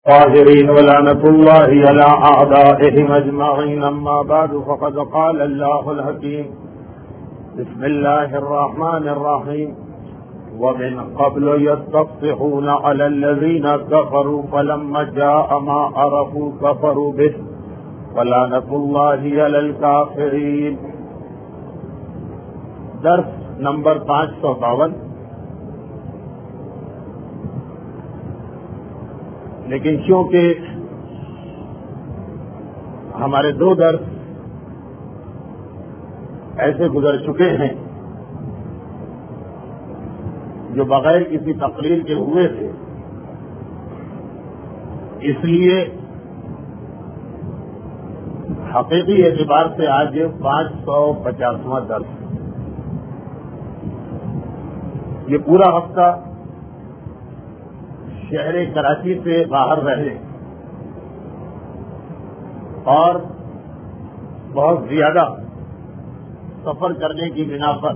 طاهرين ولعنة الله على أعدائهم أجمعين. أما بعد فقد قال الله الحكيم بسم الله الرحمن الرحيم ومن قبل يستفتحون على الذين كفروا فلما جاء ما عرفوا كفروا به ولعنة الله على الكافرين. درس نمبر 552. لیکن چونکہ ہمارے 2 درس ایسے گزر چکے ہیں جو بغیر کسی تقریر کے ہوئے تھے، اس لیے حقیقی اعتبار سے آج 550واں درس. یہ پورا ہفتہ شہر کراچی سے باہر رہے اور بہت زیادہ سفر کرنے کی بنا پر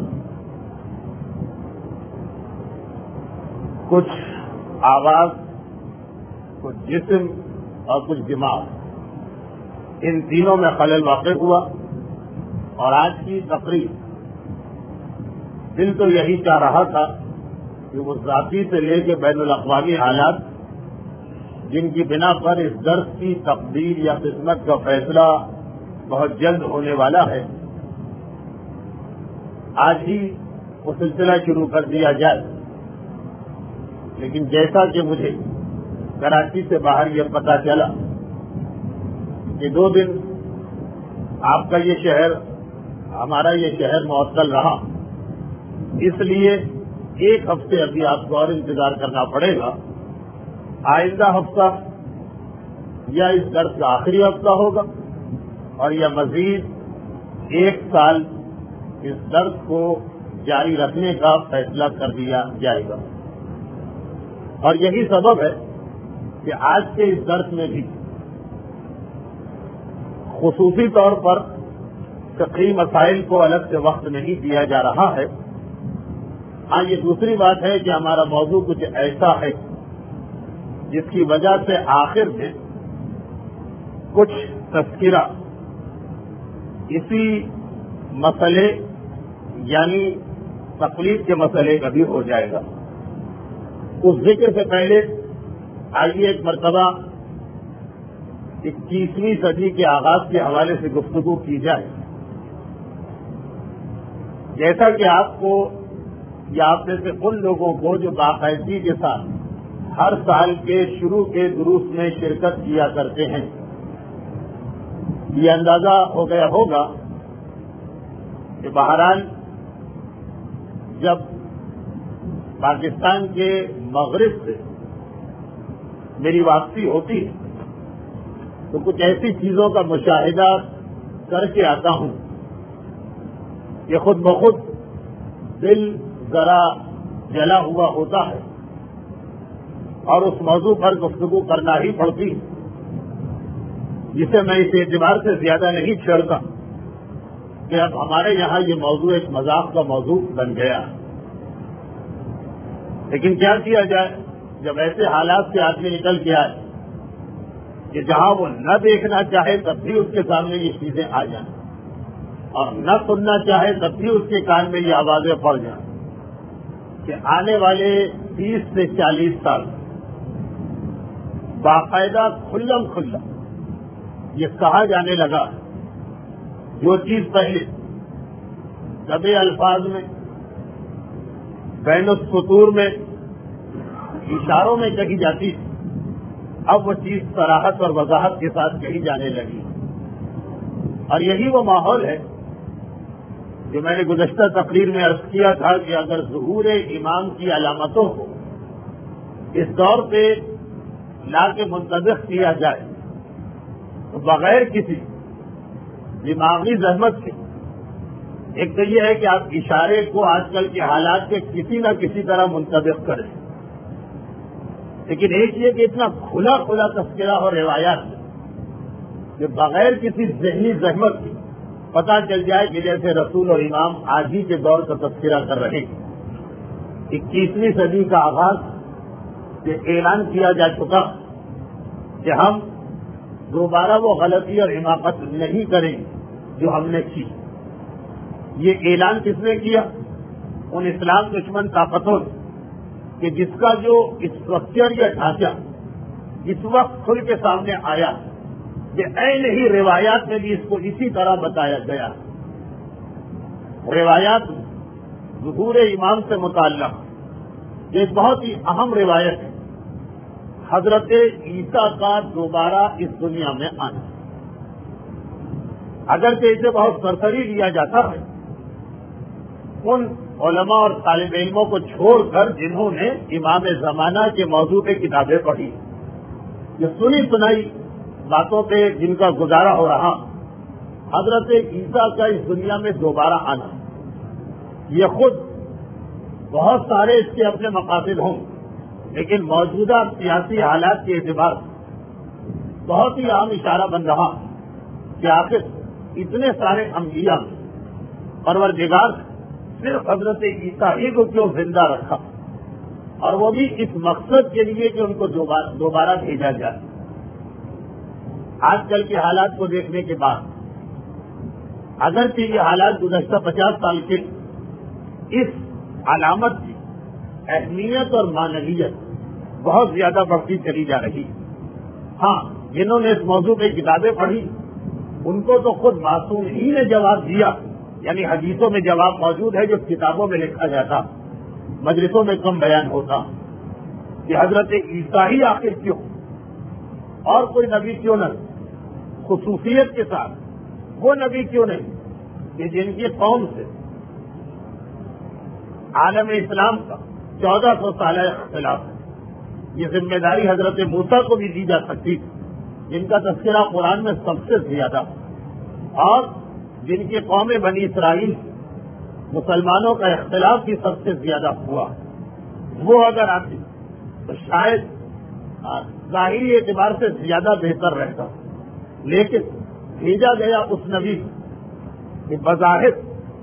کچھ آواز، کچھ جسم اور کچھ دماغ، ان تینوں میں خلل واقع ہوا. اور آج کی تقریر دل تو یہی چاہ رہا تھا کہ وہ ذاتی سے لے کے بین الاقوامی حالات جن کی بنا پر اس درس کی تقدیر یا قسمت کا فیصلہ بہت جلد ہونے والا ہے، آج ہی وہ سلسلہ شروع کر دیا جائے. لیکن جیسا کہ مجھے کراچی سے باہر یہ پتہ چلا کہ 2 دن آپ کا یہ شہر، ہمارا یہ شہر معطل رہا، اس لیے 1 ہفتے ابھی آپ کو اور انتظار کرنا پڑے گا. آئندہ ہفتہ یا اس درس کا آخری ہفتہ ہوگا اور یا مزید 1 سال اس درس کو جاری رکھنے کا فیصلہ کر دیا جائے گا. اور یہی سبب ہے کہ آج کے اس درس میں بھی خصوصی طور پر فقہی مسائل کو الگ سے وقت نہیں دیا جا رہا ہے. ہاں، یہ دوسری بات ہے کہ ہمارا موضوع کچھ ایسا ہے جس کی وجہ سے آخر میں کچھ تذکرہ اسی مسئلے یعنی تقلید کے مسئلے کا بھی ہو جائے گا. اس ذکر سے پہلے آئیے ایک مرتبہ 21ویں صدی کے آغاز کے حوالے سے گفتگو کی جائے. جیسا کہ آپ کو یا آپ میں سے ان لوگوں کو جو باقاعدگی کے ساتھ ہر سال کے شروع کے دروس میں شرکت کیا کرتے ہیں، یہ اندازہ ہو گیا ہوگا کہ بہرحال جب پاکستان کے مغرب سے میری واپسی ہوتی ہے تو کچھ ایسی چیزوں کا مشاہدہ کر کے آتا ہوں کہ خود بخود دل ذرا جلا ہوا ہوتا ہے اور اس موضوع پر گفتگو کرنا ہی پڑتی ہے، جسے میں اس اعتبار سے زیادہ نہیں چھیڑتا کہ اب ہمارے یہاں یہ موضوع ایک مذاق کا موضوع بن گیا. لیکن کیا کیا جائے جب ایسے حالات سے آدمی نکل کے آئے کہ جہاں وہ نہ دیکھنا چاہے تب بھی اس کے سامنے یہ چیزیں آ جائیں اور نہ سننا چاہے تب بھی اس کے کان میں یہ آوازیں پڑ جائیں کہ آنے والے 30 سے 40 سال باقاعدہ کھلم کھلا یہ کہا جانے لگا جو چیز پہلے دبے الفاظ میں، بین السطور میں، اشاروں میں کہی جاتی تھی، اب وہ چیز صراحت اور وضاحت کے ساتھ کہی جانے لگی. اور یہی وہ ماحول ہے جو میں نے گزشتہ تقریر میں عرض کیا تھا کہ اگر ظہور امام کی علامتوں کو اس دور پہ لا کے منطبق کیا جائے تو بغیر کسی دماغی زحمت کے، ایک تو یہ ہے کہ آپ اشارے کو آج کل کے حالات کے کسی نہ کسی طرح منطبق کریں، لیکن ایک یہ کہ اتنا کھلا کھلا تذکرہ اور روایات کہ بغیر کسی ذہنی زحمت کے پتہ چل جائے کہ جیسے رسول اور امام آج ہی کے دور کا تذکرہ کر رہے ہیں. 21ویں صدی کا آغاز یہ اعلان کیا جا چکا کہ ہم دوبارہ وہ غلطی اور حماقت نہیں کریں جو ہم نے کی. یہ اعلان کس نے کیا؟ ان اسلام دشمن طاقتوں نے کہ جس کا جو اسٹرکچر یا ڈھانچہ اس وقت کھل کے سامنے آیا کہ عین ہی روایات میں بھی اس کو اسی طرح بتایا گیا. روایات ظہور امام سے متعلق ایک بہت ہی اہم روایت ہے، حضرت عیسیٰ کا دوبارہ اس دنیا میں آنا. اگرچہ اسے بہت سرسری لیا جاتا ہے ان علماء اور طالب علموں کو چھوڑ کر جنہوں نے امام زمانہ کے موضوع پہ کتابیں پڑھی، یہ سنی سنائی باتوں پہ جن کا گزارا ہو رہا، حضرت عیسیٰ کا اس دنیا میں دوبارہ آنا یہ خود بہت سارے اس کے اپنے مقاصد ہوں، لیکن موجودہ سیاسی حالات کے اعتبار بہت ہی اہم اشارہ بن رہا کہ آخر اتنے سارے انبیاء پروردگار صرف حضرت عیسیٰ ہی کو کیوں زندہ رکھا، اور وہ بھی اس مقصد کے لیے کہ ان کو دوبارہ بھیجا جائے. آج کل کے حالات کو دیکھنے کے بعد اگرچہ یہ حالات گزشتہ 50 سال کے اس علامت کی اہمیت اور معنویت بہت زیادہ بڑھتی چلی جا رہی. ہاں، جنہوں نے اس موضوع پہ کتابیں پڑھی ان کو تو خود معصوم ہی نے جواب دیا، یعنی حدیثوں میں جواب موجود ہے جو کتابوں میں لکھا جاتا، مجلسوں میں کم بیان ہوتا کہ حضرت عیسیٰ ہی آخر کیوں اور کوئی نبی کیوں نہ، خصوصیت کے ساتھ وہ نبی کیوں نہیں کہ جن کی قوم سے عالم اسلام کا 1400 سالہ اختلاف ہے. یہ ذمہ داری حضرت موسیٰ کو بھی دی جا سکتی تھی جن کا تذکرہ قرآن میں سب سے زیادہ، اور جن کی قوم بنی اسرائیل مسلمانوں کا اختلاف بھی سب سے زیادہ ہوا. وہ اگر آتی تو شاید ظاہری اعتبار سے زیادہ بہتر رہتا، لیکن بھیجا گیا اس نبی کہ بظاہر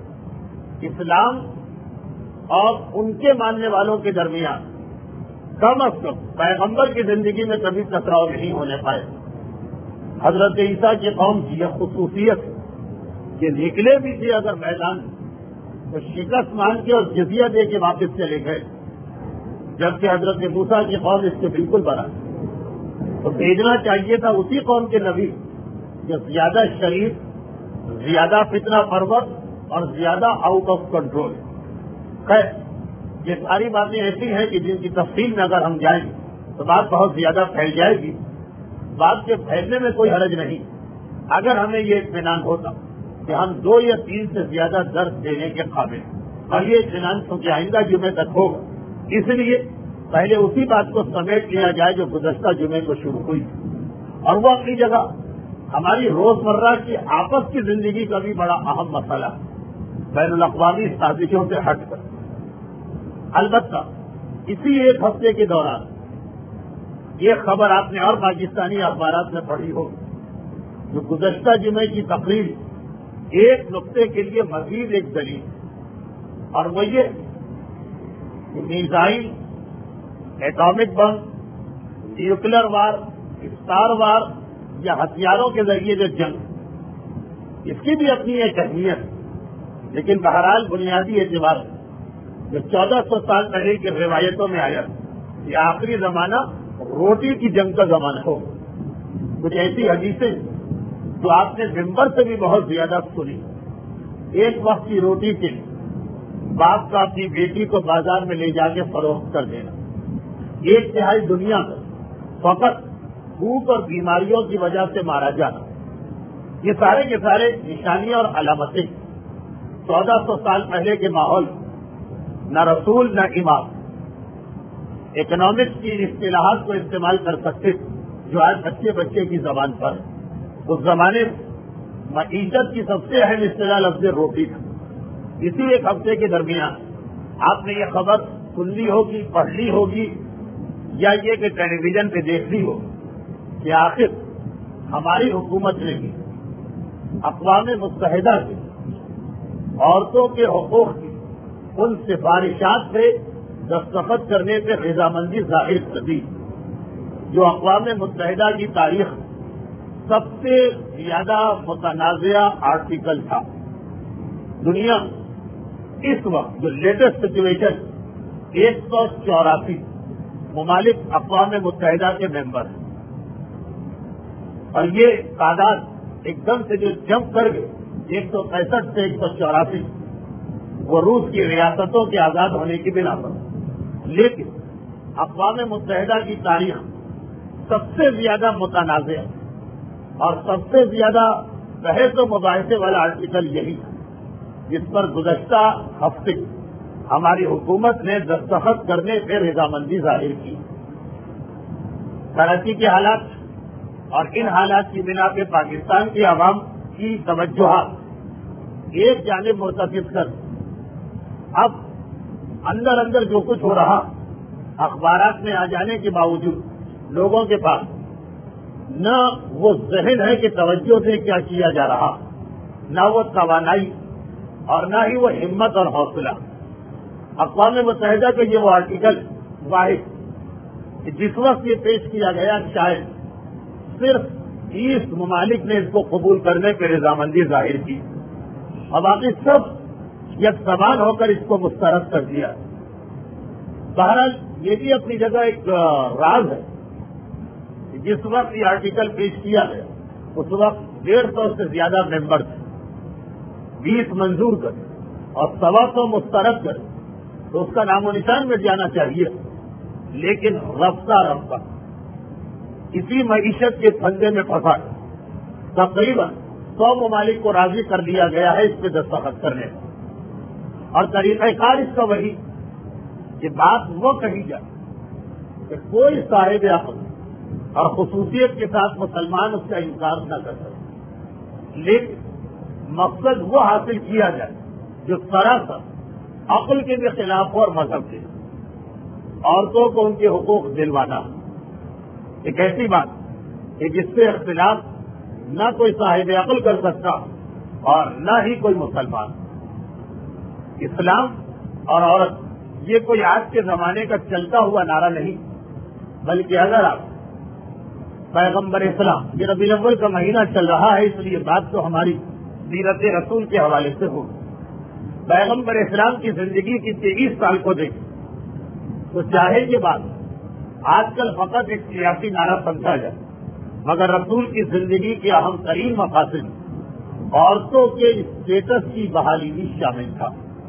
اسلام اور ان کے ماننے والوں کے درمیان کم از کم پیغمبر کی زندگی میں کبھی ٹکراؤ نہیں ہونے پائے. حضرت عیسیٰ کی قوم کی یہ خصوصیت کہ نکلے بھی تھے اگر میدان تو شکست مان کے اور جزیہ دے کے واپس چلے گئے، جبکہ حضرت موسیٰ کی قوم اس سے بالکل برا. تو بھیجنا چاہیے تھا اسی قوم کے نبی جو زیادہ شریف، زیادہ فتنہ پرور اور زیادہ آؤٹ آف کنٹرول. خیر، یہ ساری باتیں ایسی ہیں کہ جن کی تفصیل میں اگر ہم جائیں تو بات بہت زیادہ پھیل جائے گی. بات کے پھیلنے میں کوئی حرج نہیں اگر ہمیں یہ اطمینان ہوتا کہ ہم 2 یا 3 سے زیادہ درس دینے کے قابل، اور یہ اطمینان چونکہ آئندہ جمعے تک ہوگا، اس لیے پہلے اسی بات کو سمیٹ لیا جائے جو گزشتہ جمعے کو شروع ہوئی، اور وہ اپنی جگہ ہماری روزمرہ کی آپس کی زندگی کا بھی بڑا اہم مسئلہ بین الاقوامی سازشوں سے ہٹ کر. البتہ اسی ایک ہفتے کے دوران یہ خبر آپ نے اور پاکستانی اخبارات میں پڑھی ہوگی جو گزشتہ جمعے کی تقریر ایک نقطے کے لیے مزید ایک دلیل، اور وہ یہ کہ missile, atomic bomb, nuclear war, star war یا ہتھیاروں کے ذریعے جو جنگ، اس کی بھی اپنی ایک اہمیت ہے. لیکن بہرحال بنیادی اعتبار جو 1400 سال پہلے کی روایتوں میں آیا یہ آخری زمانہ روٹی کی جنگ کا زمانہ ہو. کچھ ایسی حدیثیں جو آپ نے ممبر سے بھی بہت زیادہ سنی. ایک وقت کی روٹی کے لیے باپ کا اپنی بیٹی کو بازار میں لے جا کے فروخت کر دینا، 1/3 دنیا میں فقط بھوک اور بیماریوں کی وجہ سے مارا جانا، یہ سارے کے سارے نشانیاں اور علامتیں 1400 سال پہلے کے ماحول، نہ رسول نہ امام اکنامکس کی اصطلاحات کو استعمال کر سکتے جو آج بچے کی زبان پر. اس زمانے میں معیشت کی سب سے اہم اصطلاح لفظ روٹی تھا. اسی ایک ہفتے کے درمیان آپ نے یہ خبر سن لی ہوگی، پڑھ لی ہوگی، یا یہ کہ ٹیلی ویژن پہ دیکھ لی ہو کہ آخر ہماری حکومت نے بھی اقوام متحدہ سے عورتوں کے حقوق کی ان سفارشات پہ دستخط کرنے پہ رضامندی ظاہر کر دی. جو اقوام متحدہ کی تاریخ سب سے زیادہ متنازعہ آرٹیکل تھا. دنیا اس وقت جو لیٹسٹ سچویشن 184 ممالک اقوام متحدہ کے ممبر ہیں اور یہ تعداد ایک دم سے جو جمپ کر گئے 165 سے 184 وہ روس کی ریاستوں کے آزاد ہونے کی بنا پر. لیکن اقوام متحدہ کی تاریخ سب سے زیادہ متنازع اور سب سے زیادہ بحث و مباحثے والا آرٹیکل یہی ہے جس پر گزشتہ ہفتے ہماری حکومت نے دستخط کرنے پہ رضامندی ظاہر کی. کراچی کے حالات اور ان حالات کی بنا پہ پاکستان کی عوام کی توجہات ایک جانب مرتکز کر اب اندر اندر جو کچھ ہو رہا اخبارات میں آ جانے کے باوجود لوگوں کے پاس نہ وہ ذہن ہے کہ توجہ سے کیا کیا جا رہا، نہ وہ توانائی اور نہ ہی وہ ہمت اور حوصلہ. اقوام متحدہ کے یہ وہ آرٹیکل واحد جس وقت یہ پیش کیا گیا شاید صرف 20 ممالک نے اس کو قبول کرنے پہ رضامندی ظاہر کی اور باقی سب یک زبان ہو کر اس کو مسترد کر دیا. بہرحال یہ بھی اپنی جگہ ایک راز ہے. جس وقت یہ آرٹیکل پیش کیا گیا اس وقت 150 سے زیادہ ممبر تھے. 20 منظور کر اور 125 مسترد کر تو اس کا نام و نشان مٹ جانا چاہیے. لیکن رفتہ رفتہ اسی معیشت کے پھندے میں پھنسا تقریباً 100 ممالک کو راضی کر دیا گیا ہے اس پہ دستخط کرنے کا. اور طریقہ کار اس کا وہی کہ بات وہ کہی جائے کہ کوئی صاحب عقل اور خصوصیت کے ساتھ مسلمان اس کا انکار نہ کر سکے، لیکن مقصد وہ حاصل کیا جائے جو سراسر عقل کے بھی خلاف ہو اور مذہب کے. عورتوں کو ان کے حقوق دلوانا ایک ایسی بات کہ جس سے اختلاف نہ کوئی صاحب عقل کر سکتا اور نہ ہی کوئی مسلمان. اسلام اور عورت یہ کوئی آج کے زمانے کا چلتا ہوا نعرہ نہیں، بلکہ اگر آپ پیغمبر اسلام یہ ربیع الاول کا مہینہ چل رہا ہے اس لیے بات تو ہماری سیرت رسول کے حوالے سے ہوگی. پیغمبر اسلام کی زندگی کی 23 سال کو دیکھ تو چاہے یہ بات آج کل فقط ایک سیاسی نعرہ سمجھا جائے مگر رسول کی زندگی کے اہم ترین مقاصد عورتوں کے اسٹیٹس کی بحالی بھی شامل تھا.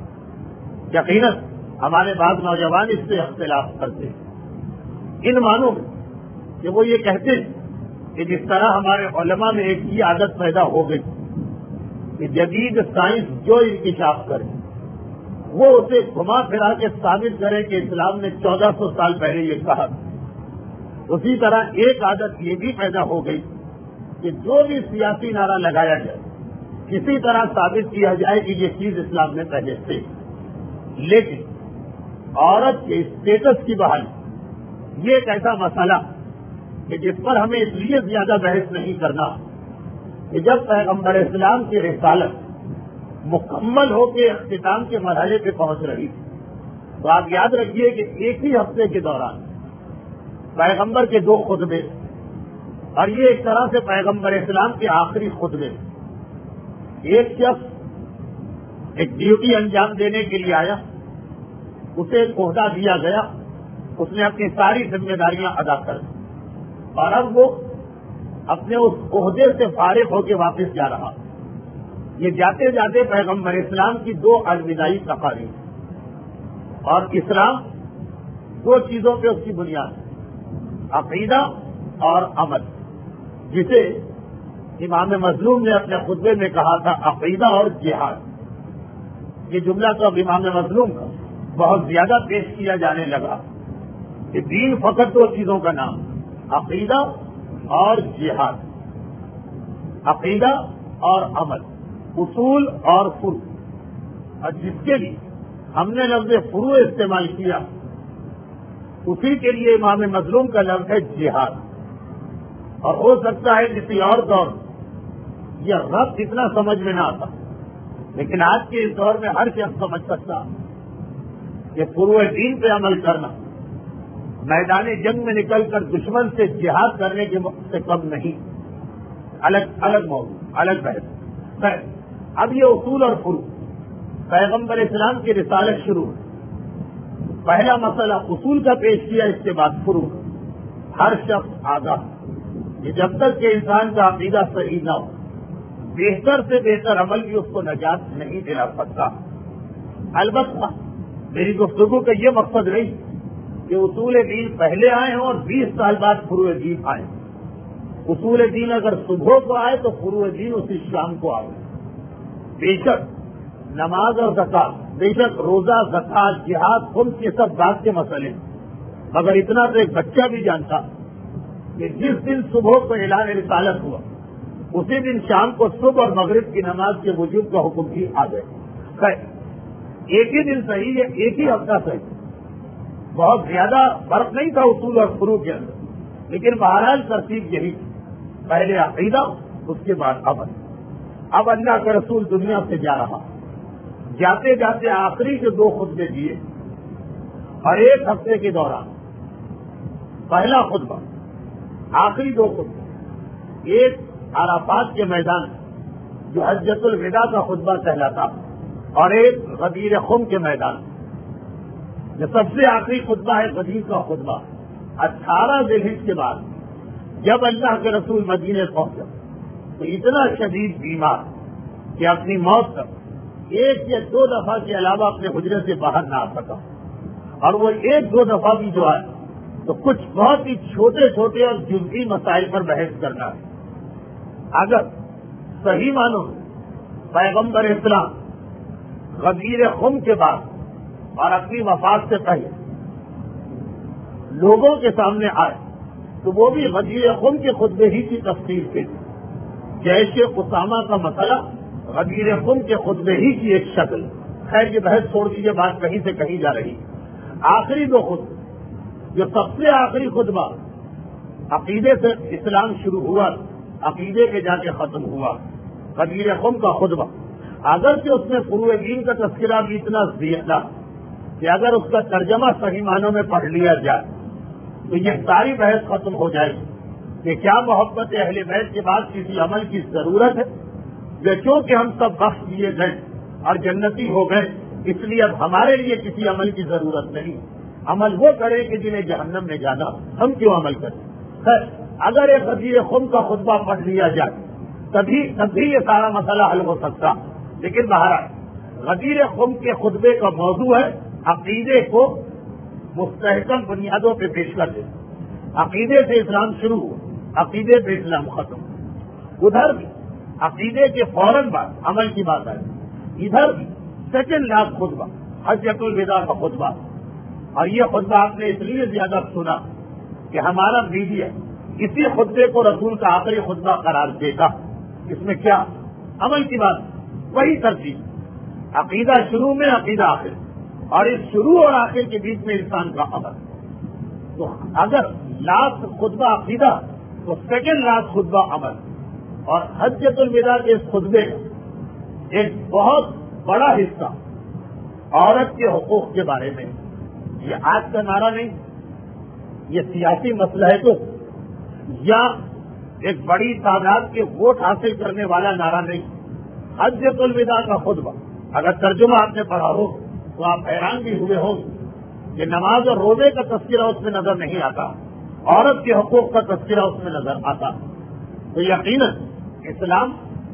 یقیناً ہمارے بعض نوجوان اس سے اختلاف کرتے ہیں ان معنوں میں کہ وہ یہ کہتے ہیں کہ جس طرح ہمارے علماء میں ایک ہی عادت پیدا ہو گئی کہ جدید سائنس جو انکشاف کرے وہ اسے گھما پھرا کے ثابت کرے کہ اسلام نے 1400 سال پہلے یہ کہا. اسی طرح ایک عادت یہ بھی پیدا ہو گئی کہ جو بھی سیاسی نعرہ لگایا جائے کسی طرح ثابت کیا جائے کہ یہ چیز اسلام نے پہلے سے. لیکن عورت کے اسٹیٹس کی بحالی یہ ایک ایسا مسئلہ کہ جس پر ہمیں اس لیے زیادہ بحث نہیں کرنا کہ جب پیغمبر اسلام کی رسالت مکمل ہو کے اختتام کے مرحلے پہ پہنچ رہی تھی تو آپ یاد رکھیے کہ ایک ہی ہفتے کے دوران پیغمبر کے 2 خطبے اور یہ ایک طرح سے پیغمبر اسلام کے آخری خطبے. ایک شخص ایک ڈیوٹی انجام دینے کے لیے آیا، اسے ایک عہدہ دیا گیا، اس نے اپنی ساری ذمہ داریاں ادا کر دی اور اب وہ اپنے اس عہدے سے فارغ ہو کے واپس جا رہا. یہ جاتے جاتے پیغمبر اسلام کی 2 الوداعی تقاریر اور اسلام 2 چیزوں پہ اس کی بنیاد عقیدہ اور عمل، جسے امام مظلوم نے اپنے خطبے میں کہا تھا عقیدہ اور جہاد. یہ جملہ تو اب امام مظلوم کا بہت زیادہ پیش کیا جانے لگا کہ دین فقط 2 چیزوں کا نام عقیدہ اور جہاد، عقیدہ اور عمل، اصول اور فروع. اور جس کے لیے ہم نے لفظ فروع استعمال کیا اسی کے لیے امام مظلوم کا لفظ ہے جہاد. اور ہو سکتا ہے کسی اور دور یہ ربط اتنا سمجھ میں نہ آتا، لیکن آج کے اس دور میں ہر شخص سمجھ سکتا کہ فروع دین پہ عمل کرنا میدان جنگ میں نکل کر دشمن سے جہاد کرنے کے سے کم نہیں. الگ موضوع، الگ بحث. اب یہ اصول اور فروع، پیغمبر اسلام کی رسالت شروع. پہلا مسئلہ اصول کا پیش کیا، اس کے بعد فروع. ہر شخص آگاہ کہ جب تک کہ انسان کا عقیدہ صحیح نہ ہو، بہتر سے بہتر عمل بھی اس کو نجات نہیں دلا سکتا. البتہ میری گفتگو کا یہ مقصد نہیں کہ اصول دین پہلے آئے ہوں اور 20 سال بعد فروع دین آئے. اصول دین اگر صبح کو آئے تو فروع دین اسی شام کو آئے. بے شک نماز اور زکات، بے شک روزہ، زکات، جہاد، خمس، یہ سب بات کے مسئلے، مگر اتنا تو ایک بچہ بھی جانتا کہ جس دن صبح کو اعلان رسالت ہوا اسی دن شام کو صبح اور مغرب کی نماز کے وجوب کا حکم بھی آ گئے. خیر، ایک ہی دن صحیح ہے، ایک ہی ہفتہ صحیح، بہت زیادہ فرق نہیں تھا اصول اور فروع کے اندر، لیکن بہرحال ترتیب یہی تھی، پہلے عقیدہ اس کے بعد عمل. اب اللہ کا رسول دنیا سے جا رہا، جاتے جاتے آخری کے 2 خطبے دیے، اور ایک ہفتے کے دوران پہلا خطبہ، آخری 2 خطبے، ایک عرفات کے میدان جو حجۃ الوداع کا خطبہ کہلاتا، اور ایک غدیر خم کے میدان. جو سب سے آخری خطبہ ہے غدیر کا خطبہ. 18 ذی الحجہ کے بعد جب اللہ کے رسول مدینے پہنچے تو اتنا شدید بیمار کہ اپنی موت تک 1 یا 2 دفعہ کے علاوہ اپنے حجرے سے باہر نہ آ سکا. اور وہ 1-2 دفعہ بھی جو ہے تو کچھ بہت ہی چھوٹے چھوٹے اور جزئی مسائل پر بحث کرنا ہے. اگر صحیح معنوں پیغمبر اسلام غدیر خم کے بعد اور اپنی وفات سے پہلے لوگوں کے سامنے آئے تو وہ بھی غدیر خم کے خطبے ہی کی تفصیل کی. جیش اسامہ کا مسئلہ غدیر خم کے خطبے ہی کی ایک شکل. خیر یہ بحث چھوڑ دیجیے، بات کہیں سے کہیں جا رہی. آخری 2 خطبے، جو سب سے آخری خطبہ عقیدے سے اسلام شروع ہوا، عقیدے کے جا کے ختم ہوا، غدیر خم کا خطبہ، اگرچہ اس میں فروع دین کا تذکرہ بھی اتنا زیادہ کہ اگر اس کا ترجمہ صحیح معنوں میں پڑھ لیا جائے تو یہ ساری بحث ختم ہو جائے گی کہ کیا محبت اہل بیت کے بعد کسی عمل کی ضرورت ہے. جو چونکہ ہم سب بخش دیے گئے اور جنتی ہو گئے، اس لیے اب ہمارے لیے کسی عمل کی ضرورت نہیں. عمل وہ کرے کہ جنہیں جہنم میں جانا، ہم کیوں عمل کریں. خیر، اگر ایک غدیر خم کا خطبہ پڑھ لیا جائے تبھی یہ سارا مسئلہ حل ہو سکتا. لیکن بہرحال غدیر خم کے خطبے کا موضوع ہے عقیدے کو مستحکم بنیادوں پہ پیش کر دے. عقیدے سے اسلام شروع ہو، عقیدے پہ اسلام ختم. ادھر بھی عقیدے کے فوراً بعد عمل کی بات آئی. ادھر بھی سیکنڈ لاسٹ خطبہ حجۃ الوداع کا خطبہ. اور یہ خطبہ آپ نے اس لیے زیادہ سنا کہ ہمارا میڈیا اسی خطبے کو رسول کا آخری خطبہ قرار دیتا. اس میں کیا عمل کی بات، وہی ترتیب، عقیدہ شروع میں، عقیدہ آخر، اور اس شروع اور آخر کے بیچ میں انسان کا عمل. تو اگر لاسٹ خطبہ عقیدہ تو سیکنڈ لاسٹ خطبہ عمل. اور حجۃ الوداع کے اس خطبے کا ایک بہت بڑا حصہ عورت کے حقوق کے بارے میں. یہ آج کا نعرہ نہیں، یہ سیاسی مسئلہ ہے تو یا ایک بڑی تعداد کے ووٹ حاصل کرنے والا نعرہ نہیں. حجۃ الوداع کا خطبہ اگر ترجمہ آپ نے پڑھا ہو تو آپ حیران بھی ہوئے ہوں کہ نماز اور روزے کا تذکرہ اس میں نظر نہیں آتا، عورت کے حقوق کا تذکرہ اس میں نظر آتا. تو یقیناً اسلام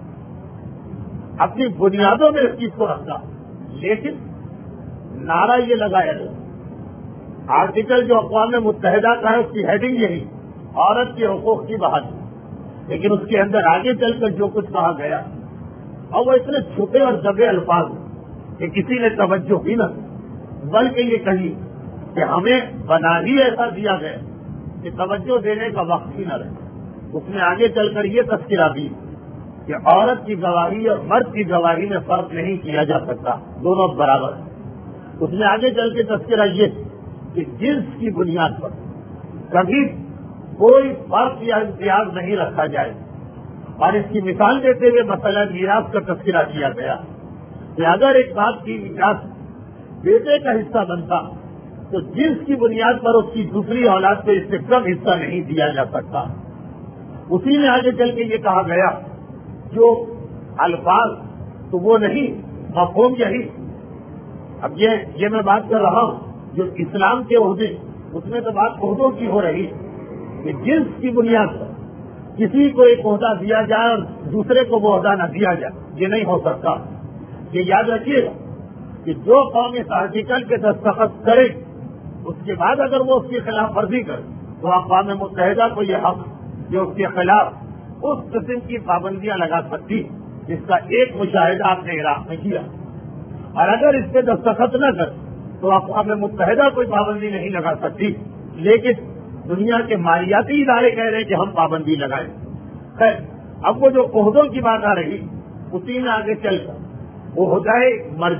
اپنی بنیادوں میں اس چیز کو رکھتا، لیکن نعرہ یہ لگایا گیا. آرٹیکل جو اقوام متحدہ کا ہے اس کی ہیڈنگ یہی، عورت کے حقوق کی بحالی. لیکن اس کے اندر آگے چل کر جو کچھ کہا گیا اور وہ اتنے چھوٹے اور دبے الفاظ کہ کسی نے توجہ کی نہ، بلکہ یہ کہی کہ ہمیں بنا ہی ایسا دیا گیا کہ توجہ دینے کا وقت ہی نہ رہے. اس میں آگے چل کر یہ تذکرہ دی کہ عورت کی گواہی اور مرد کی گواہی میں فرق نہیں کیا جا سکتا، دونوں برابر ہیں. اس میں آگے چل کے تذکرہ یہ کہ جنس کی بنیاد پر کبھی کوئی فرق یا امتیاز نہیں رکھا جائے. اور اس کی مثال دیتے ہوئے مسئلہ میراث کا تذکرہ کیا گیا کہ اگر ایک باپ کی میراث بیٹے کا حصہ بنتا تو جنس کی بنیاد پر اس کی دوسری اولاد کو اس سے کم حصہ نہیں دیا جا سکتا. اسی میں آگے چل کے یہ کہا گیا جو الفاظ تو وہ نہیں مفہوم یہی. اب یہ میں بات کر رہا ہوں جو اسلام کے عہدے اس میں تو بات عہدوں کی ہو رہی کہ جنس کی بنیاد پر کسی کو ایک عہدہ دیا جائے اور دوسرے کو وہ عہدہ نہ دیا جائے, یہ نہیں ہو سکتا. یہ یاد رکھیے گا کہ جو قوم اس آرٹیکل کے دستخط کرے اس کے بعد اگر وہ اس کی خلاف ورزی کرے تو اقوام متحدہ کو یہ حق جو اس کے خلاف اس قسم کی پابندیاں لگا سکتی جس کا ایک مشاہدہ آپ نے عراق میں کیا. اور اگر اس پہ دستخط نہ کر تو اقوام متحدہ کوئی پابندی نہیں لگا سکتی, لیکن دنیا کے مالیاتی ادارے کہہ رہے کہ ہم پابندی لگائیں. خیر, اب وہ جو عہدوں کی بات آ رہی اسی میں آگے چل کر عہدۂ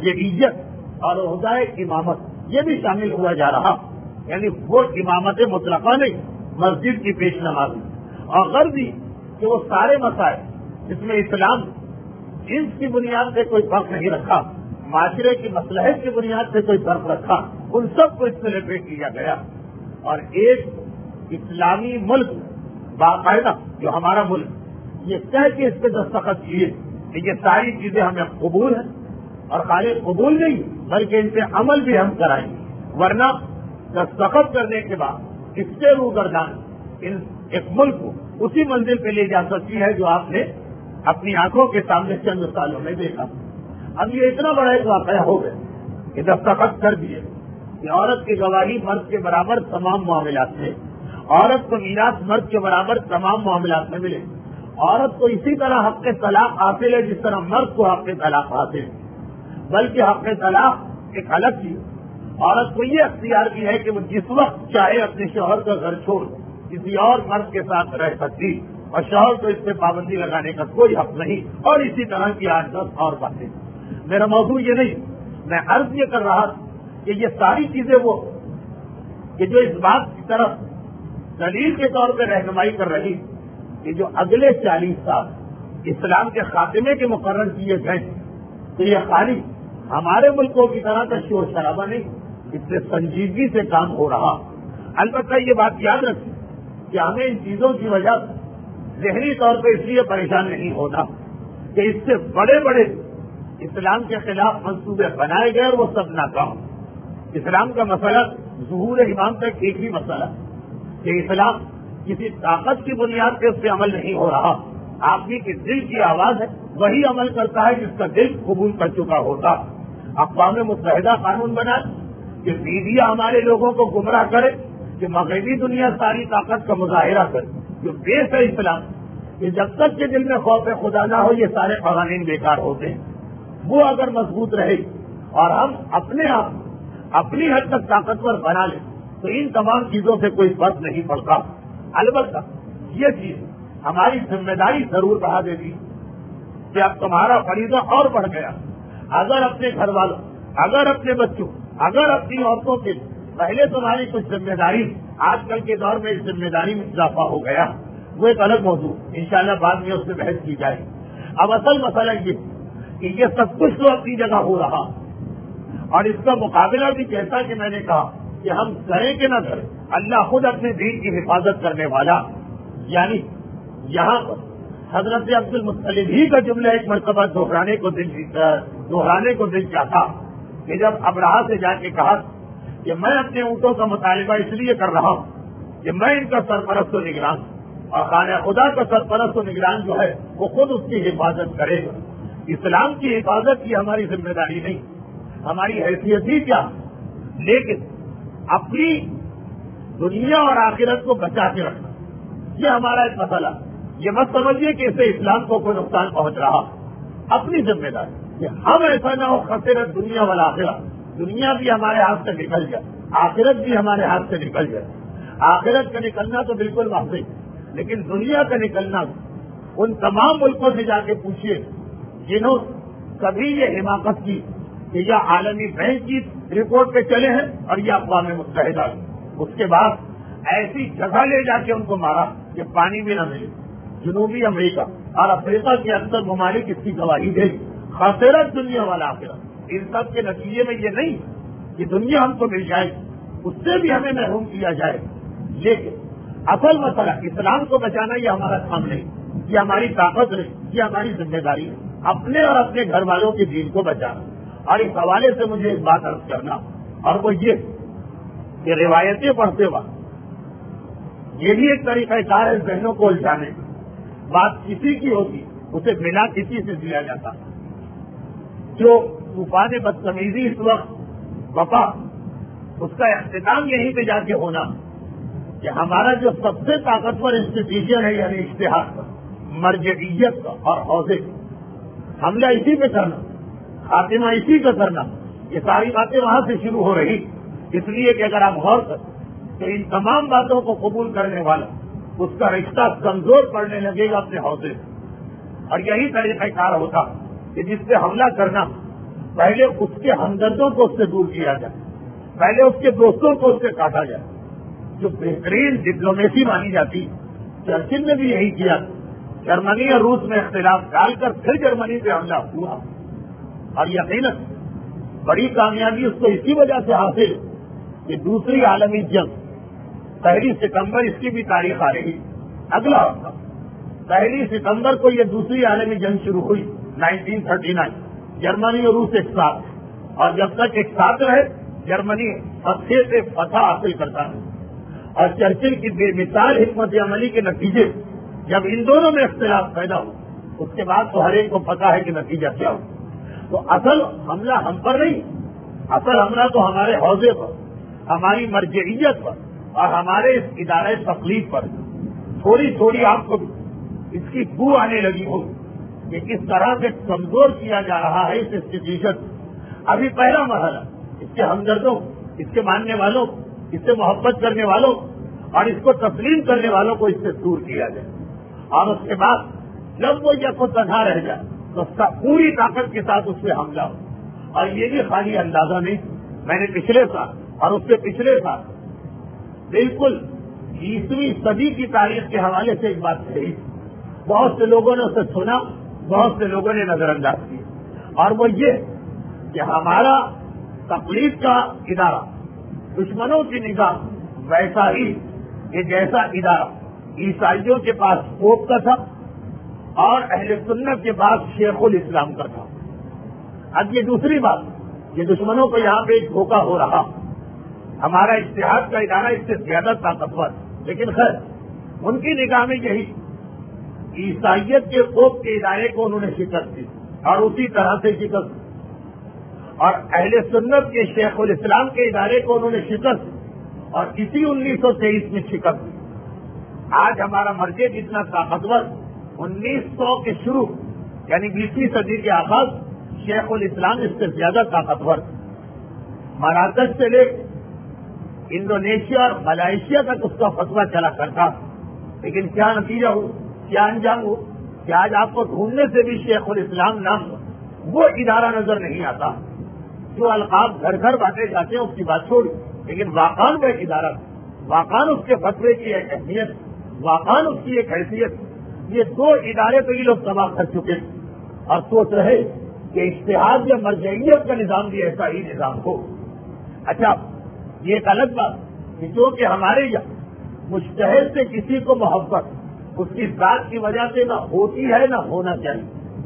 مرجعیت اور عہدۂ امامت یہ بھی شامل ہوا جا رہا. یعنی وہ امامت مطلقہ نہیں, مسجد کی پیش نمازی اور غرضی کہ وہ سارے مسائل جس میں اسلام جنس کی بنیاد سے کوئی فرق نہیں رکھا, معاشرے کی مصلحت کی بنیاد سے کوئی فرق رکھا, ان سب کو اس میں لپیٹ لیا گیا. اور ایک اسلامی ملک باقاعدہ جو ہمارا ملک یہ کہہ کے اس پہ دستخط کیے کہ یہ ساری چیزیں ہمیں قبول ہیں, اور خالی قبول نہیں بلکہ ان پہ عمل بھی ہم کرائیں گے, ورنہ دستخط کرنے کے بعد اس سے روگردان ایک ملک کو اسی منزل پہ لے جا سکتی ہے جو آپ نے اپنی آنکھوں کے سامنے چند سالوں میں دیکھا. اب یہ اتنا بڑا ایک واقعہ ہو گیا کہ دستخط کر دیے کہ عورت کی گواہی مرد کے برابر تمام معاملات میں, عورت کو میراث مرد کے برابر تمام معاملات میں ملے, عورت کو اسی طرح حق طلاق حاصل ہے جس طرح مرد کو حق طلاق حاصل ہے, بلکہ حق طلاق ایک الگ چیز. عورت کو یہ اختیار بھی ہے کہ وہ جس وقت چاہے اپنے شوہر کا گھر چھوڑ کسی اور مرد کے ساتھ رہ سکتی, اور شوہر کو اس پہ پابندی لگانے کا کوئی حق نہیں. اور اسی طرح کی 8-10 اور باتیں. میرا موضوع یہ نہیں, میں عرض یہ کر رہا کہ یہ ساری چیزیں وہ کہ جو اس بات کی طرف دلیل کے طور پہ رہنمائی کر رہی کہ جو اگلے 40 سال اسلام کے خاتمے کے مقرر کیے گئے تو یہ خالی ہمارے ملکوں کی طرح کا شور شرابہ نہیں, اس سے سنجیدگی سے کام ہو رہا. البتہ یہ بات یاد رکھیں کہ ہمیں ان چیزوں کی وجہ سے ذہنی طور پہ اس لیے پریشان نہیں ہونا کہ اس سے بڑے بڑے اسلام کے خلاف منصوبے بنائے گئے اور وہ سب ناکام. اسلام کا مسئلہ ظہور امام تک ایک ہی مسئلہ کہ اسلام کسی طاقت کی بنیاد پہ اس پہ عمل نہیں ہو رہا. آدمی کے دل کی آواز ہے, وہی عمل کرتا ہے جس کا دل قبول کر چکا ہوتا. اقوام متحدہ قانون بنائے کہ میڈیا ہمارے لوگوں کو گمراہ کرے کہ مغربی دنیا ساری طاقت کا مظاہرہ کرے. جو بیس ہے اسلام کہ جب تک کے دل میں خوف خدا نہ ہو یہ سارے قوانین بیکار ہوتے ہیں. وہ اگر مضبوط رہے اور ہم اپنے آپ اپنی حد تک طاقتور بنا لیں تو ان تمام چیزوں سے کوئی فرق نہیں پڑتا. البتہ یہ چیز ہماری ذمہ داری ضرور بڑھا دیتی کہ اب تمہارا فریضہ اور بڑھ گیا. اگر اپنے گھر والوں, اگر اپنے بچوں, اگر اپنی عورتوں کے پہلے تمہاری کچھ ذمہ داری, آج کل کے دور میں اس ذمہ داری میں اضافہ ہو گیا. وہ ایک الگ موضوع, انشاءاللہ بعد میں اس سے بحث کی جائے. اب اصل مسئلہ یہ کہ یہ سب کچھ تو اپنی جگہ ہو رہا اور اس کا مقابلہ بھی جیسا کہ میں نے کہا کہ ہم کریں کہ نہ کریں, اللہ خود اپنے دین کی حفاظت کرنے والا. یعنی یہاں پر حضرت عبد المطلب ہی کا جملہ ایک مرتبہ دہرانے کو دل چاہتا کہ جب ابراہ سے جا کے کہا کہ میں اپنے اونٹوں کا مطالبہ اس لیے کر رہا ہوں کہ میں ان کا سرپرست و نگران, اور خانہ خدا کا سرپرست و نگران جو ہے وہ خود اس کی حفاظت کرے گا. اسلام کی حفاظت کی ہماری ذمہ داری نہیں, ہماری حیثیت ہی کیا, لیکن اپنی دنیا اور آخرت کو بچا کے رکھنا یہ ہمارا ایک مسئلہ. یہ مت سمجھیے کہ اس سے اسلام کو کوئی نقصان پہنچ رہا, اپنی ذمہ داری کہ ہم ایسا نہ ہو خسرت دنیا والا آخرت, دنیا بھی ہمارے ہاتھ سے نکل جائے, آخرت بھی ہمارے ہاتھ سے نکل جائے. آخرت کا نکلنا تو بالکل واضح, لیکن دنیا کا نکلنا ان تمام ملکوں سے جا کے پوچھیے جنہوں کبھی یہ حماقت کی کہ یہ عالمی بینک کی رپورٹ پہ چلے ہیں اور یہ اقوام متحدہ, اس کے بعد ایسی جگہ لے جا کے ان کو مارا کہ پانی بھی نہ ملے. جنوبی امریکہ اور افریقہ کے اکثر ممالک اس کی گواہی دے, خسرت دنیا والا آخرت. ان سب کے نتیجے میں یہ نہیں کہ دنیا ہم کو مل جائے, اس سے بھی ہمیں محروم کیا جائے. لیکن اصل مسئلہ اسلام کو بچانا یہ ہمارا کام نہیں، یہ ہماری طاقت نہیں، یہ ہماری ذمہ داری ہے، اپنے اور اپنے گھر والوں کے دین کو بچانا. اور اس حوالے سے مجھے ایک بات عرض کرنا، اور وہ یہ کہ روایتیں پڑھتے وقت یہ بھی ایک طریقہ کار ہے ذہنوں کو الجھانے. بات کسی کی ہوتی اسے بنا کسی سے دیا جاتا. جو طوفان بدتمیزی اس وقت وفا، اس کا اختتام یہیں پہ جا کے ہونا کہ ہمارا جو سب سے طاقتور انسٹیٹیوشن ہے، یعنی اشتہاد کا، مرجعیت کا اور حوضے کا حملہ اسی پہ کرنا، خاتمہ اسی کا کرنا، یہ ساری باتیں وہاں سے شروع ہو رہی. اس لیے کہ اگر آپ غور کریں تو ان تمام باتوں کو قبول کرنے والا اس کا رشتہ کمزور پڑنے لگے گا اپنے حوضے سے. اور یہی طریقہ کار ہوتا کہ جس پہ حملہ کرنا پہلے اس کے ہمدردوں کو اس سے دور کیا جائے، پہلے اس کے دوستوں کو اس سے کاٹا جائے. جو بہترین ڈپلومیسی مانی جاتی، چرچل نے بھی یہی کیا. جرمنی اور روس میں اختلاف ڈال کر پھر جرمنی پہ حملہ ہوا، اور یقیناً بڑی کامیابی اس کو اسی وجہ سے حاصل کہ دوسری عالمی جنگ 1 ستمبر اس کی بھی تاریخ آ رہی. اگلا ہفتہ 1 ستمبر کو یہ دوسری عالمی جنگ شروع ہوئی 1939. جرمنی اور روس ایک ساتھ، اور جب تک ایک ساتھ رہے جرمنی فتح سے فتح حاصل کرتا ہے. اور چرچل کی بے مثال حکمت عملی کے نتیجے جب ان دونوں میں اختلاف پیدا ہو، اس کے بعد تو ہر ایک کو پتا ہے کہ نتیجہ کیا ہو. تو اصل حملہ ہم پر نہیں، اصل حملہ تو ہمارے حوضے پر، ہماری مرجعیت پر اور ہمارے اس ادارے تخلیق پر. تھوڑی تھوڑی آپ کو اس کی بو آنے لگی ہو کہ کس طرح سے کمزور کیا جا رہا ہے اس انسٹیٹیوشن. ابھی پہلا مرحلہ اس کے ہمدردوں، اس کے ماننے والوں، اس سے محبت کرنے والوں اور اس کو تسلیم کرنے والوں کو اس سے دور کیا جائے. اور اس کے بعد جب وہ یک و تنہا رہ جائے تو پوری طاقت کے ساتھ اس پہ حملہ ہو. اور یہ بھی خالی اندازہ نہیں، میں نے پچھلے سال اور اس سے پچھلے سال بالکل 20ویں صدی کی تاریخ کے حوالے سے ایک بات کہی. بہت سے لوگوں نے اسے سنا، بہت سے لوگوں نے نظر انداز کی، اور وہ یہ کہ ہمارا تقلید کا ادارہ دشمنوں کی نگاہ ویسا ہی کہ جیسا ادارہ عیسائیوں کے پاس پوپ کا تھا اور اہل سنت کے پاس شیخ الاسلام کا تھا. اب یہ دوسری بات، یہ دشمنوں کو یہاں پہ ایک دھوکہ ہو رہا. ہمارا اتحاد کا ادارہ اس سے زیادہ طاقتور، لیکن خیر ان کی نگاہ میں یہی عیسائیت کے پوپ کے ادارے کو انہوں نے شکست دی اور اسی طرح سے شکست دی، اور اہل سنت کے شیخ الاسلام کے ادارے کو انہوں نے شکست دی اور اسی 1923 میں شکست دی. آج ہمارا مرکز جتنا طاقتور 1900 کے شروع یعنی 20ویں صدی کے آغاز شیخ الاسلام اس سے زیادہ طاقتور. مراکش سے لے انڈونیشیا اور ملائیشیا تک اس کا فتویٰ چلا کرتا، لیکن کیا نتیجہ ہو، کیا انجام ہو کہ آج آپ کو ڈھونڈنے سے بھی شیخ الاسلام نام وہ ادارہ نظر نہیں آتا. جو القاب گھر گھر بانٹے جاتے ہیں اس کی بات چھوڑی، لیکن واقعان وہ ایک ادارہ، واقعان اس کے فتوے کی ایک اہمیت، واقعان اس کی ایک حیثیت. یہ 2 ادارے تو یہ لوگ تباہ کر چکے اور سوچ رہے کہ اشتہاد یا مرجعیت کا نظام بھی ایسا ہی نظام ہو. اچھا یہ ایک الگ بات کہ جو کہ ہمارے یہاں مجتہد سے کسی کو محبت اس کی ذات کی وجہ سے نہ ہوتی ہے نہ ہونا چاہیے،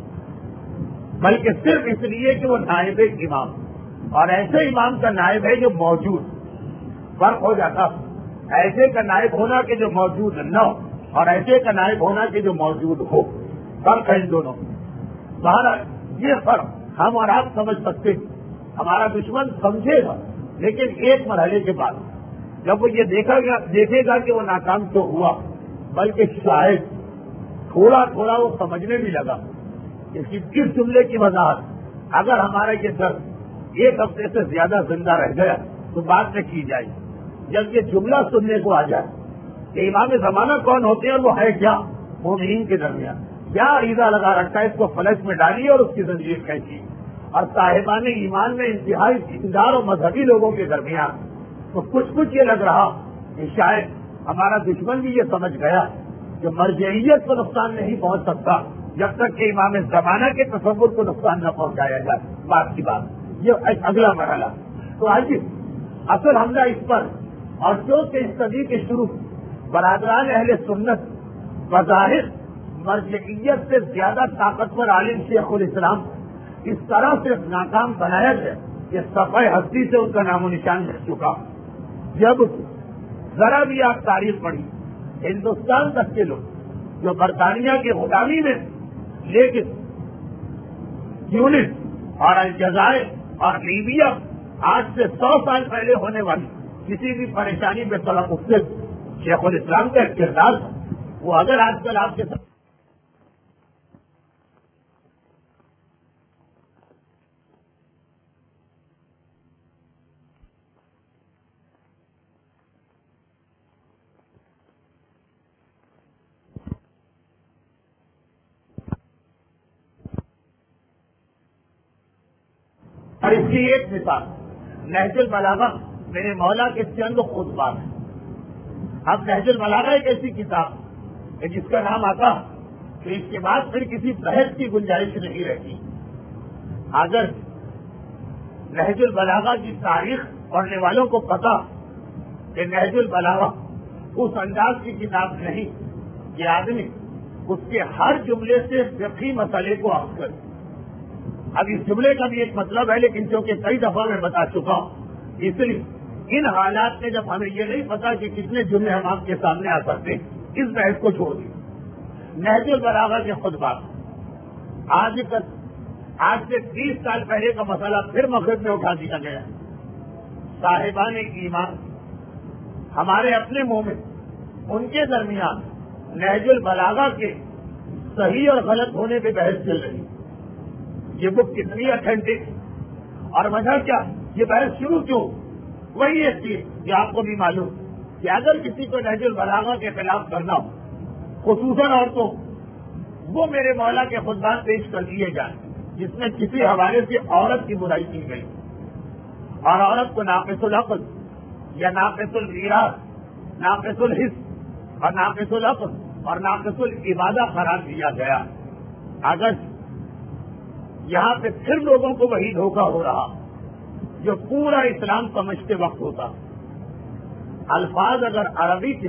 بلکہ صرف اس لیے کہ وہ نائب امام، اور ایسے امام کا نائب ہے جو موجود. فرق ہو جاتا ایسے کا نائب ہونا کہ جو موجود نہ ہو اور ایسے کا نائب ہونا کہ جو موجود ہو. فرق ہے ان دونوں. بہرحال یہ فرق ہم اور آپ سمجھ سکتے ہیں، ہمارا دشمن سمجھے گا، لیکن ایک مرحلے کے بعد جب وہ یہ دیکھے گا کہ وہ ناکام تو ہوا، بلکہ شاید تھوڑا تھوڑا وہ سمجھنے بھی لگا کہ کس جملے کی وضاحت اگر ہمارا یہ درد 1 ہفتے سے زیادہ زندہ رہ گیا تو بعد میں کی جائے. جب یہ جملہ سننے کو آ جائے کہ امام زمانہ کون ہوتے ہیں اور وہ ہے کیا، مومنین کے درمیان کیا عریضہ لگا رکھا ہے، اس کو فلش میں ڈالی اور اس کی زنجیر کھینچی، اور صاحبان ایمان میں انتہائی دیندار اور مذہبی لوگوں کے درمیان تو کچھ یہ لگ رہا کہ شاید ہمارا دشمن بھی یہ سمجھ گیا کہ مرجعیت کو نقصان نہیں پہنچ سکتا جب تک کہ امام زمانہ کے تصور کو نقصان نہ پہنچایا جائے. بات کی بات یہ اگلا مرحلہ. تو آئیے اصل حملہ اس پر، اور چونکہ اس صدی کے شروع برادران اہل سنت بظاہر مرجعیت سے زیادہ طاقتور عالم شیخ الاسلام اس طرح سے ناکام بنایا گیا کہ صفحہ ہستی سے ان کا نام و نشان مٹ چکا۔ جب ذرا بھی آپ تاریخ پڑھی، ہندوستان تک کے لوگ جو برطانیہ کی غلامی میں، لیکن یونس اور الجزائر اور لیبیا آج سے 100 سال پہلے ہونے والی کسی بھی پریشانی میں طلب سے شیخ الاسلام کا کردار تھا، وہ اگر آج کل آپ کے ساتھ اور اس کی ایک مثال نہج البلاغہ میرے مولا کے چند خطبات ہیں۔ اب نہج البلاغہ ایک ایسی کتاب ہے جس کا نام آتا تو اس کے بعد پھر کسی بحث کی گنجائش نہیں رہتی۔ اگر نہج البلاغہ کی تاریخ پڑھنے والوں کو پتا کہ نہج البلاغہ اس انداز کی کتاب نہیں کہ آدمی اس کے ہر جملے سے فقہی مسئلے کو اخذ کرے۔ اب اس جملے کا بھی ایک مطلب ہے، لیکن چونکہ کئی دفعہ میں بتا چکا ہوں، اس لیے ان حالات میں جب ہمیں یہ نہیں پتا کہ کتنے جملے ہم آپ کے سامنے آ سکتے ہیں، اس بحث کو چھوڑ دیں۔ نہج البلاغہ کے خطبات آج سے 30 سال پہلے کا مسئلہ پھر مغرب میں اٹھا دیا گیا۔ صاحبان ایمان ہمارے اپنے مومن، ان کے درمیان نہج البلاغہ کے صحیح اور غلط ہونے پہ بحث چل رہی ہے۔ یہ بک کتنی اتھینٹک اور وجہ کیا، یہ بحث شروع کیوں؟ وہی ایک چیز کہ آپ کو بھی معلوم کہ اگر کسی کو نہج البلاغہ کے خلاف کرنا ہو، خصوصاً عورتوں، وہ میرے مولا کے خطبات پیش کر دیے جائیں جس میں کسی حوالے سے عورت کی برائی کی گئی اور عورت کو ناقص العقل یا ناقص المیراث، ناقص الحس اور ناقص العقل اور ناقص العبادہ قرار دیا گیا۔ اگر یہاں پہ پھر لوگوں کو وہی دھوکہ ہو رہا جو پورا اسلام سمجھتے وقت ہوتا۔ الفاظ اگر عربی کے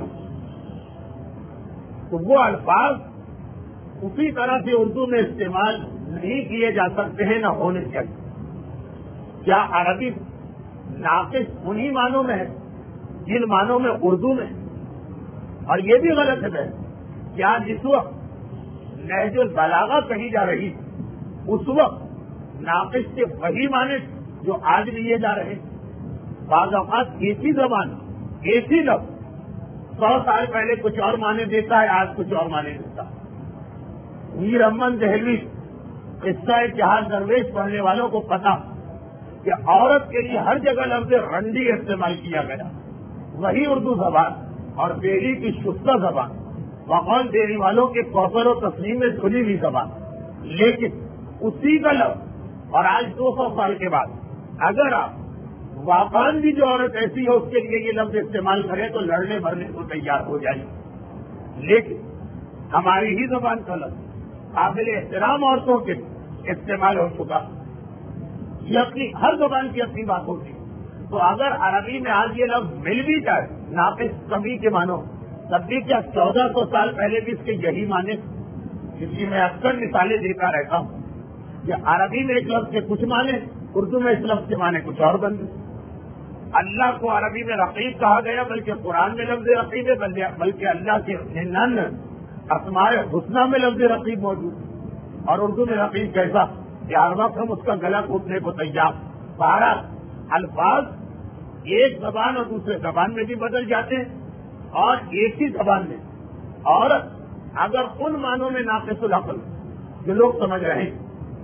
تو وہ الفاظ اسی طرح سے اردو میں استعمال نہیں کیے جا سکتے ہیں، نہ ہونے چاہیے۔ کیا عربی ناقص انہی معنوں میں ہے جن معنوں میں اردو میں؟ اور یہ بھی غلط ہے کیا جس وقت نہج البلاغہ کہی جا رہی اس وقت ناقص کے وہی معنی جو آج لیے جا رہے؟ بعض اوقات ایک ہی زبان، ایک ہی لفظ 100 سال پہلے کچھ اور معنی دیتا ہے، آج کچھ اور معنی دیتا ہے۔ میر امن دہلوی قصہ جہاز درویش پڑھنے والوں کو پتا کہ عورت کے لیے ہر جگہ لفظ رنڈی استعمال کیا گیا، وہی اردو زبان اور بیری کی شستہ زبان، مقام دینے والوں کے کوثر و تسلیم میں کھلی ہوئی زبان، لیکن اسی کا لفظ اور آج 200 سال کے بعد اگر آپ واقعاً بھی جو عورت ایسی ہو اس کے لیے یہ لفظ استعمال کریں تو لڑنے بھرنے کو تیار ہو جائے، لیکن ہماری ہی زبان کا لفظ قابل احترام عورتوں کے استعمال ہو چکا۔ یہ اپنی ہر زبان کی اپنی بات ہوتی، تو اگر عربی میں آج یہ لفظ مل بھی جائے ناقص کمی کے معنوں، تب بھی کیا 1400 سال پہلے بھی اس کے یہی معنی؟ اس کی میں اکثر مثالیں دیتا رہتا ہوں کہ عربی میں ایک لفظ کے کچھ معنی، اردو میں اس لفظ کے معنی کچھ اور بن گئے۔ اللہ کو عربی میں رقیب کہا گیا، بلکہ قرآن میں لفظ رقیب ہے، بلکہ اللہ کے 99 اسماء الحسنی میں لفظ رقیب موجود، اور اردو میں رقیب کیسا کہ ہر وقت ہم اس کا گلا گھونٹنے کو تیار۔ 12 الفاظ ایک زبان اور دوسرے زبان میں بھی بدل جاتے ہیں، اور ایک ہی زبان میں عورت اگر ان معنوں میں ناقص العقل جو لوگ سمجھ رہے ہیں،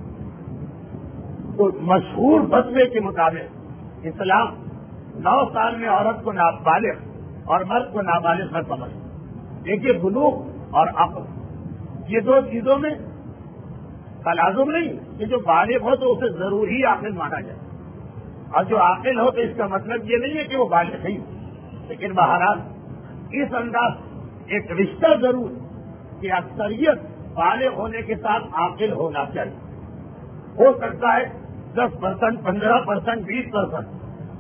تو مشہور فتوے کے مطابق اسلام 9 سال میں عورت کو نابالغ اور مرد کو نابالغ نہ سمجھ۔ دیکھیے بلوغ اور عقل یہ دو چیزوں میں تلازم نہیں کہ جو بالغ ہو تو اسے ضرور ہی عاقل مانا جائے، اور جو عاقل ہو تو اس کا مطلب یہ نہیں ہے کہ وہ بالغ نہیں، لیکن بہرحال اس انداز ایک رشتہ ضرور کہ اکثریت بالغ ہونے کے ساتھ عاقل ہونا چاہیے۔ ہو سکتا ہے 10%، 15%، 20%،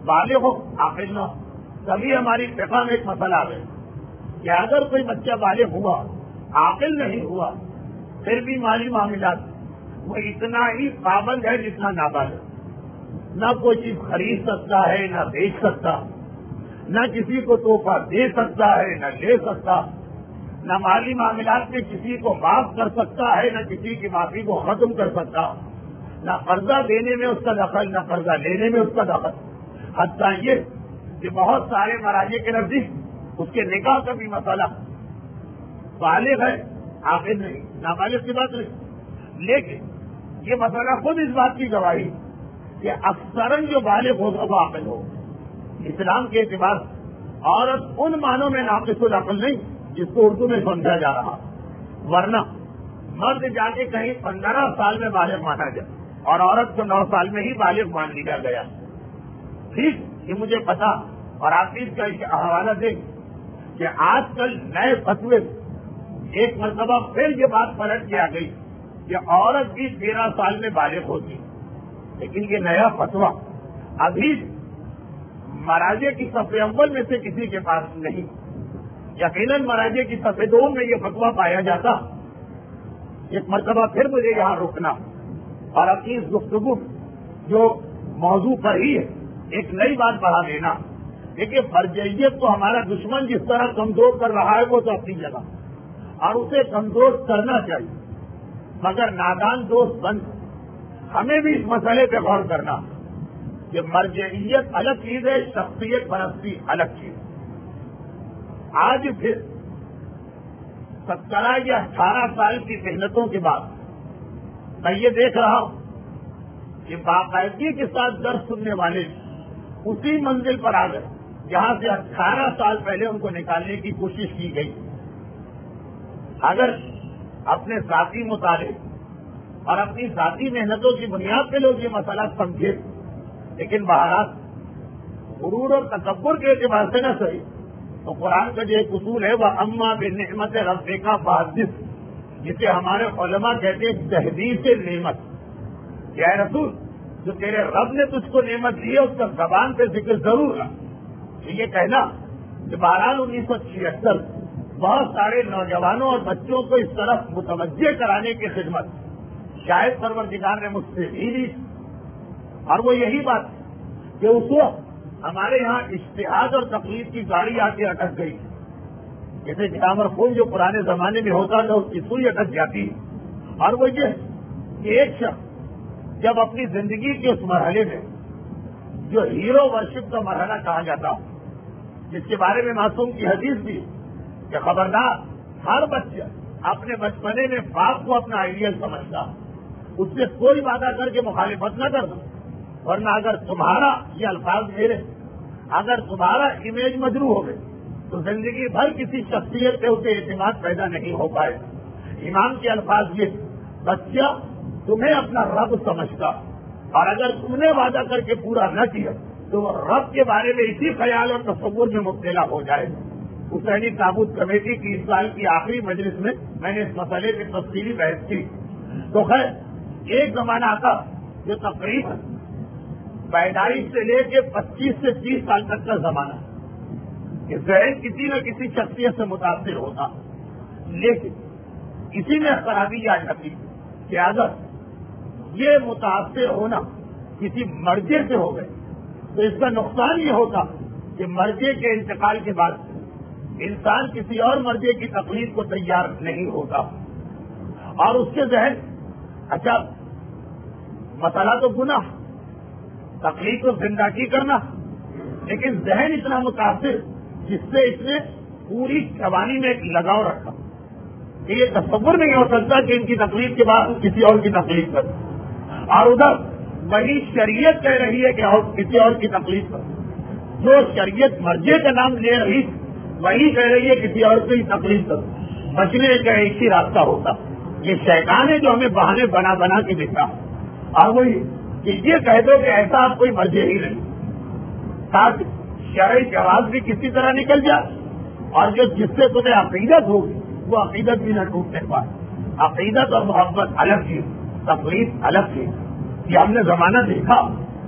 بالغ ہو عاقل نہ ہو. کبھی ہماری فقہ میں ایک مسئلہ ہے کہ اگر کوئی بچہ بالغ ہوا عاقل نہیں ہوا پھر بھی مالی معاملات وہ اتنا ہی پابند ہے جتنا نابالغ. نہ کوئی چیز خرید سکتا ہے نہ بیچ سکتا, نہ کسی کو تحفہ دے سکتا ہے نہ لے سکتا, نہ مالی معاملات میں کسی کو معاف کر سکتا ہے نہ کسی کی معافی کو ختم کر سکتا, نہ قرضہ دینے میں اس کا دخل نہ قرضہ لینے میں اس کا دخل. حتیٰ یہ کہ بہت سارے مراجع کے نزدیک اس کے نکاح کا بھی مسئلہ بالغ ہے عاقل نہیں, نابالغ کی بات نہیں. لیکن یہ مسئلہ خود اس بات کی گواہی کہ اکثراً جو بالغ ہوگا وہ عاقل ہو. اسلام کے اعتبار سے عورت ان معنوں میں ناقص العقل نہیں جس کو اردو میں سمجھا جا رہا, ورنہ مرد جا کے کہیں 15 سال میں بالغ مانا جائے اور عورت کو 9 سال میں ہی بالغ مان لیا گیا. ٹھیک, یہ مجھے پتا, اور آپ اس کا حوالہ دیں کہ آج کل نئے فتوے ایک مرتبہ پھر یہ بات پلٹ کے آ گئی کہ عورت بھی 13 سال میں بالغ ہوتی, لیکن یہ نیا فتویٰ ابھی مراجع کی صف اول میں سے کسی کے پاس نہیں. یقیناً مراجع کی صف دوم میں یہ فتویٰ پایا جاتا. ایک مرتبہ پھر مجھے یہاں رکنا اور اپنی اس گفتگو جو موضوع پر ہی ہے ایک نئی بات بڑھا دینا. دیکھیے, مرجعیت کو ہمارا دشمن جس طرح کمزور کر رہا ہے وہ تو اپنی جگہ, اور اسے کمزور کرنا چاہیے, مگر نادان دوست بن ہمیں بھی اس مسئلے پہ غور کرنا کہ مرجعیت الگ چیز ہے, شخصیت پرستی الگ چیز. آج پھر 17 یا 18 سال کی محنتوں کے بعد میں یہ دیکھ رہا ہوں کہ باقاعدگی کے ساتھ درس سننے والے اسی منزل پر آ گئے جہاں سے 18 سال پہلے ان کو نکالنے کی کوشش کی گئی. اگر اپنے ذاتی مطالعے اور اپنی ذاتی محنتوں کی بنیاد پہ لوگ یہ مسئلہ سمجھے, لیکن بہرحال غرور اور تکبر کے اعتبار سے نہ صحیح, تو قرآن کا جو ایک اصول ہے وہ اما بنعمت ربک فحدث, جسے ہمارے علماء کہتے ہیں تحدیث نعمت. یا رسول, جو تیرے رب نے تجھ کو نعمت دی ہے اس کا زبان پہ ذکر ضرور رہا. یہ کہنا کہ بہرحال 1976 بہت سارے نوجوانوں اور بچوں کو اس طرف متوجہ کرانے کی خدمت شاید پروردگار نے مجھ سے بھی لی, اور وہ یہی بات کہ اس وقت ہمارے یہاں اجتہاد اور تقلید کی گاڑی آ کے اٹک گئی, جیسے گرامر فون جو پرانے زمانے میں ہوتا تھا اس کی سوئی اٹک جاتی. اور وہ یہ کہ ایک شخص جب اپنی زندگی کے اس مرحلے میں جو ہیرو ورشپ کا مرحلہ کہا جاتا, جس کے بارے میں معصوم کی حدیث بھی کہ خبردار ہر بچہ اپنے بچپنے میں باپ کو اپنا آئیڈیل سمجھتا, اس سے کوئی وعدہ کر کے مخالفت نہ کرنا, ورنہ اگر تمہارا یہ الفاظ میرے اگر تمہارا امیج مجروح ہو گئے تو زندگی بھر کسی شخصیت پہ اسے اعتماد پیدا نہیں ہو پائے. امام کے الفاظ یہ, بچہ تمہیں اپنا رب سمجھتا, اور اگر تم نے وعدہ کر کے پورا نہ کیا تو وہ رب کے بارے میں اسی خیال اور تصور میں مبتلا ہو جائے. حسینی تابوت کمیٹی کی اس سال کی آخری مجلس میں میں نے اس مسئلے کی تفصیلی بحث کی. تو خیر, ایک زمانہ آتا جو تقریباً پیدائش سے لے کے 25 سے 30 سال تک کا زمانہ کہ ذہن کسی نہ کسی شخصیت سے متاثر ہوتا, لیکن اسی میں خرابی آ جاتی کہ اگر یہ متاثر ہونا کسی مرجع سے ہو گئے تو اس کا نقصان یہ ہوتا کہ مرجع کے انتقال کے بعد انسان کسی اور مرجع کی تقلید کو تیار نہیں ہوتا, اور اس کے ذہن اچھا مسئلہ تو گناہ تقلید کو زندگی کرنا, لیکن ذہن اتنا متاثر جس سے اس نے پوری جوانی میں ایک لگاؤ رکھا کہ یہ تصور نہیں ہو سکتا کہ ان کی تقلید کے بعد کسی اور کی تقلید کر, اور ادھر وہی شریعت کہہ رہی ہے کہ اور کسی اور کی تقلید کر. جو شریعت مرجع کا نام لے رہی وہی کہہ رہی ہے کسی اور کی تقلید کر. بچنے کا ایک ہی راستہ ہوتا, یہ شیطان ہے جو ہمیں بہانے بنا بنا کے دیتا, اور وہی کہ یہ کہہ دو کہ ایسا آپ کوئی مرجع ہی نہیں, تاکہ شرعی جواز بھی کسی طرح نکل جائے, اور جو جس سے تمہیں عقیدت ہوگی وہ عقیدت بھی نہ ٹوٹنے پائے. عقیدت اور محبت الگ چیز, تقلید الگ چیز. یہ ہم نے زمانہ دیکھا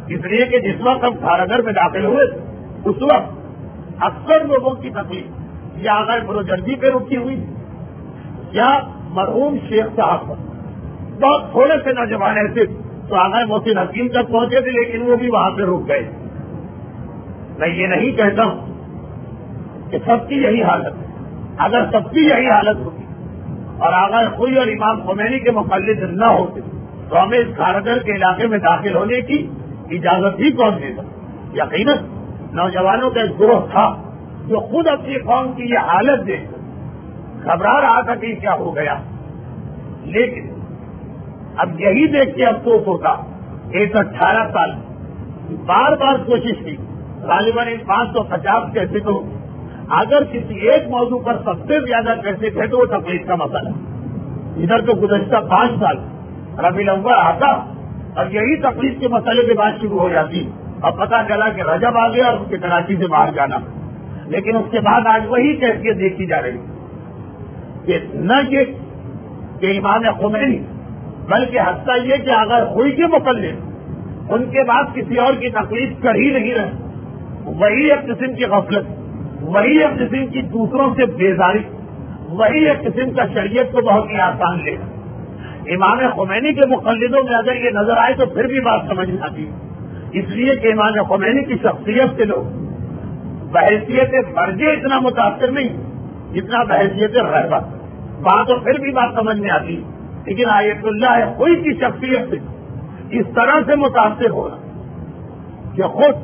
اس لیے کہ جس وقت ہم کھارگر میں داخل ہوئے اس وقت اکثر لوگوں کی تکلیف یا آغا بروجردی پہ رکی ہوئی یا مرحوم شیخ صاحب پر. بہت تھوڑے سے نوجوان ایسے تو آغا محسن حکیم تک پہنچے تھے لیکن وہ بھی وہاں پہ رک گئے. میں یہ نہیں کہتا ہوں کہ سب کی یہی حالت ہے. اگر سب کی یہی حالت ہوتی اور آغا خوئی اور امام خمینی کے مقلد نہ ہوتے تو ہمیں اس کھارگر کے علاقے میں داخل ہونے کی اجازت ہی کون دیتا. یقیناً نوجوانوں کا ایک گروہ تھا جو خود اپنی قوم کی یہ حالت دیکھ کر گھبرا رہا تھا کہ کیا ہو گیا. لیکن اب یہی دیکھ کے افسوس ہوتا 18 سال بار بار کوشش کی غالباً 550 کیسے تو اگر کسی ایک موضوع پر سب سے زیادہ پیسے تھے تو وہ تقلید کا مسئلہ. ادھر تو گزشتہ 5 سال ربیع الاول آتا اور یہی تقلید کے مسئلے کی بات شروع ہو جاتی اور پتہ چلا کہ رجب آ گیا اور اس کے کراچی سے باہر جانا. لیکن اس کے بعد آج وہی کیفیت دیکھی جا رہی کہ نہ یہ کہ امام خمینی بلکہ حتیٰ یہ کہ اگر ہوئی کے مقلد ان کے بعد کسی اور کی تقلید کر ہی نہیں رہے. وہی ایک قسم کی غفلت, وہی ایک قسم کی دوسروں سے بیزاری, وہی ایک قسم کا شریعت کو بہت ہی آسان لے. امام خمینی کے مقلدوں میں اگر یہ نظر آئے تو پھر بھی بات سمجھ میں آتی, اس لیے کہ امام خمینی کی شخصیت سے لوگ بحیثیت مرجع اتنا متاثر نہیں جتنا بحیثیت رہبر. بات تو پھر بھی بات سمجھ میں آتی, لیکن آیت اللہ خوئی کی شخصیت سے اس طرح سے متاثر ہونا کہ خود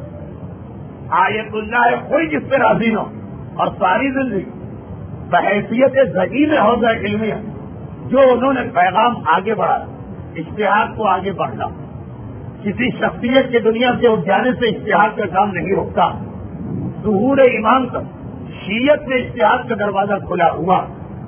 آیت اللہ خوئی جس پہ راضی ہو اور ساری زندگی بحیثیت ذہین حوضہ علمیہ جو انہوں نے پیغام آگے بڑھایا, اشتہار کو آگے بڑھنا. کسی شخصیت کے دنیا سے اٹھ جانے سے اشتہار کا کام نہیں رکتا. ظہور امام تک شیعت میں اشتہار کا دروازہ کھلا ہوا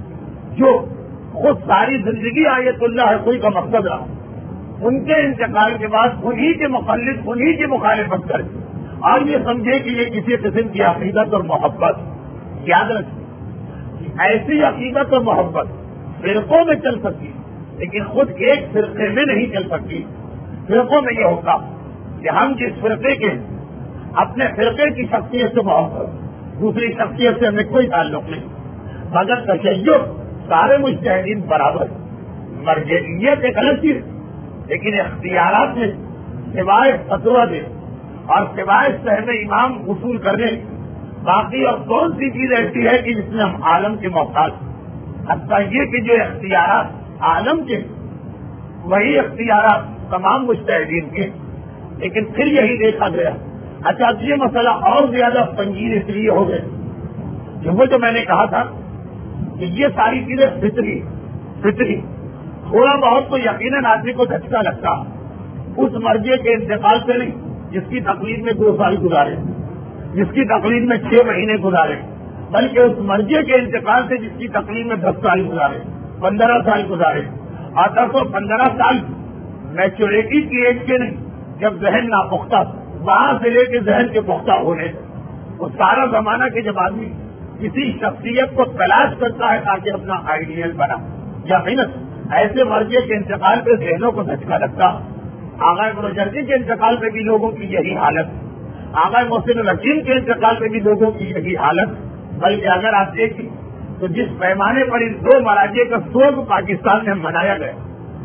جو خود ساری زندگی آیت اللہ کوئی کا مقصد رہا. ان کے انتقال کے بعد انہی کے مخلص انہی کی مخالفت کرے اور یہ سمجھے کہ یہ کسی قسم کی عقیدت اور محبت. یاد رکھیں ایسی عقیدت اور محبت فرقوں میں چل سکتی لیکن خود ایک فرقے میں نہیں چل سکتی. فرقوں میں یہ ہوتا کہ ہم جس فرقے کے اپنے فرقے کی شخصیت سے محبت, دوسری شخصیت سے ہمیں کوئی تعلق نہیں. مگر تشیع سارے مجتہدین برابر. مرجعیت ایک الگ چیز لیکن اختیارات میں سوائے فتویٰ دے اور سوائے صحب امام وصول کرنے باقی اور کون سی چیز ایسی ہے کہ جس میں ہم عالم کے محتاج. حتیٰ یہ کہ جو اختیارات عالم کے وہی اختیارات تمام مجتہدین کے. لیکن پھر یہی دیکھا گیا اچھا یہ مسئلہ اور زیادہ سنگین اس لیے ہو گئے کہ وہ جو میں نے کہا تھا کہ یہ ساری چیزیں فطری تھوڑا بہت تو یقیناً آدمی کو دھچکا لگتا اس مرجع کے انتقال سے نہیں جس کی تقلید میں 2 سال گزارے, جس کی تقلید میں 6 مہینے گزارے, بلکہ اس مرجع کے انتقال سے جس کی تقلید میں 10 سال گزارے, 15 سال گزارے. اور 10 اور 15 سال میچورٹی کی ایج کے نہیں, جب ذہن ناپختہ وہاں سے لے کے ذہن کے پختہ ہونے وہ سارا زمانہ کہ جب آدمی کسی شخصیت کو تلاش کرتا ہے تاکہ اپنا آئیڈیل بنا. یقیناً ایسے مرجع کے انتقال پہ ذہنوں کو دھچکا لگتا. آغا بروجردی کے انتقال پہ بھی لوگوں کی یہی حالت, آغا محسن الحکیم کے انتقال پہ بھی لوگوں کی یہی حالت. بلکہ اگر آپ دیکھیں تو جس پیمانے پر ان 2 مراجع کا سوگ پاکستان میں منایا گیا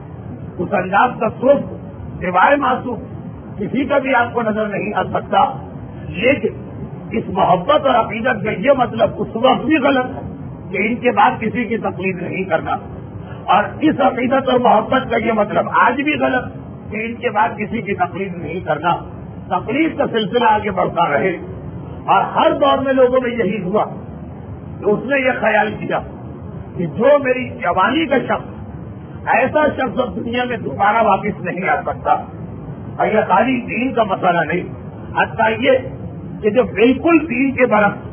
اس انداز کا سوگ سوائے معصوم کسی کا بھی آپ کو نظر نہیں آ سکتا. لیکن اس محبت اور عقیدت کا یہ مطلب اس وقت بھی غلط ہے کہ ان کے بعد کسی کی تقلید نہیں کرنا, اور اس عقیدت اور محبت کا یہ مطلب آج بھی غلط کہ ان کے بعد کسی کی تقلید نہیں کرنا. تقلید کا سلسلہ آگے بڑھتا رہے. اور ہر دور میں لوگوں میں یہی ہوا کہ اس نے یہ خیال کیا کہ جو میری جوانی کا شخص ایسا شخص اب دنیا میں دوبارہ واپس نہیں آ سکتا. اور یہ خالی دین کا مسئلہ نہیں, حتیٰ یہ کہ جو بالکل دین کے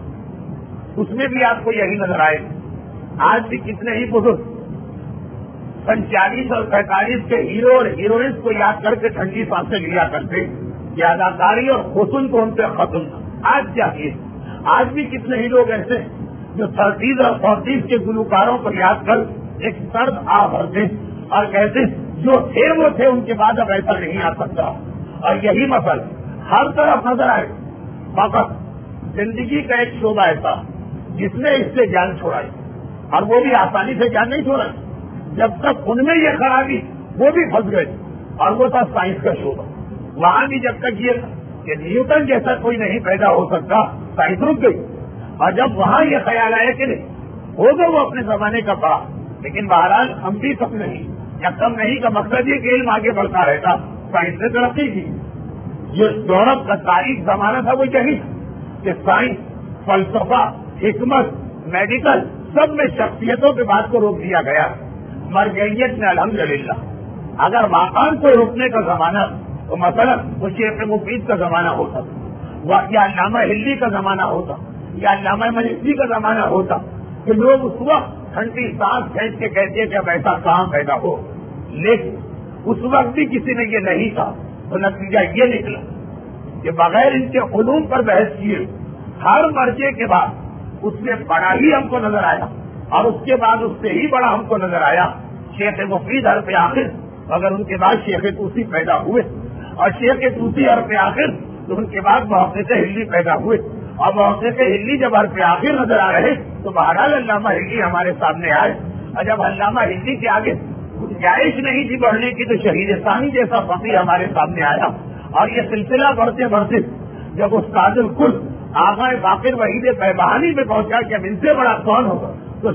برعکس اس میں بھی آپ کو یہی نظر آئے. آج بھی کتنے ہی بزرگ 45 اور 45 کے ہیرو اور ہیروئنس کو یاد کر کے ٹھنڈی سانسیں لیا کرتے کہ اداکاری اور حسن کو ان پہ ختم. آج کیا آج بھی کتنے ہی لوگ ایسے جو 30 اور 40 کے گلوکاروں کو یاد کر ایک سرد آ بھرتے اور کہتے جو تھے وہ تھے, ان کے بعد اب ایسا نہیں آ سکتا. اور یہی مسئلہ ہر طرف نظر آئے، فقط زندگی کا ایک شعبہ ایسا جس نے اس سے جان چھوڑائی، اور وہ بھی آسانی سے جان نہیں چھوڑائی، جب تک ان میں یہ خرابی وہ بھی پھنس گئے، اور وہ تھا سائنس کا شعبہ۔ وہاں بھی جب تک یہ کہ نیوٹن جیسا کوئی نہیں پیدا ہو سکتا، سائنس رک گئی، اور جب وہاں یہ خیال آیا کہ نہیں ہوگا وہ اپنے زمانے کا پڑا، لیکن بہرحال ہم بھی کم نہیں، یا کم نہیں کا مقصد یہ کہ علم آگے بڑھتا رہتا، سائنس نے ترقی کی۔ یہ یورپ کا تاریخ زمانہ تھا وہ یہی کہ سائنس، فلسفہ، حکمت، میڈیکل سب میں شخصیتوں کے بات کو روک دیا گیا۔ مرجعیت میں الحمدللہ اگر واقعاً کوئی روکنے کا زمانہ تو مثلا وہ شیخ مفید کا زمانہ ہوتا، یا علامہ ہلی کا زمانہ ہوتا، یا علامہ مجلسی کا زمانہ ہوتا کہ لوگ اس وقت ٹھنڈی سانس کھینچ کے کہتے کہ اب ایسا کام پیدا ہو، لیکن اس وقت بھی کسی نے یہ نہیں کہا، تو نتیجہ یہ نکلا کہ بغیر ان کے علوم پر بحث کیے ہر مرجے کے بعد اس سے بڑا ہی ہم کو نظر آیا، اور اس کے بعد اس سے ہی بڑا ہم کو نظر آیا شیخ مفید حرف آخر، اگر ان کے بعد شیخ طوسی پیدا ہوئے، اور شیخ طوسی حرف آخر تو ان کے بعد محقق ہلی پیدا ہوئے، اور محقق ہلی جب حرف آخر نظر آ رہے تو بہرحال علامہ ہلی ہمارے سامنے آئے، اور جب علامہ ہلی کے آگے گنجائش نہیں تھی بڑھنے کی تو شہید ثانی جیسا فقیر ہمارے سامنے آیا، اور یہ سلسلہ بڑھتے بڑھتے جب استاد الکل آغا باقر وحید بہانی میں پہنچا کہ اب ان سے بڑا کون ہوگا تو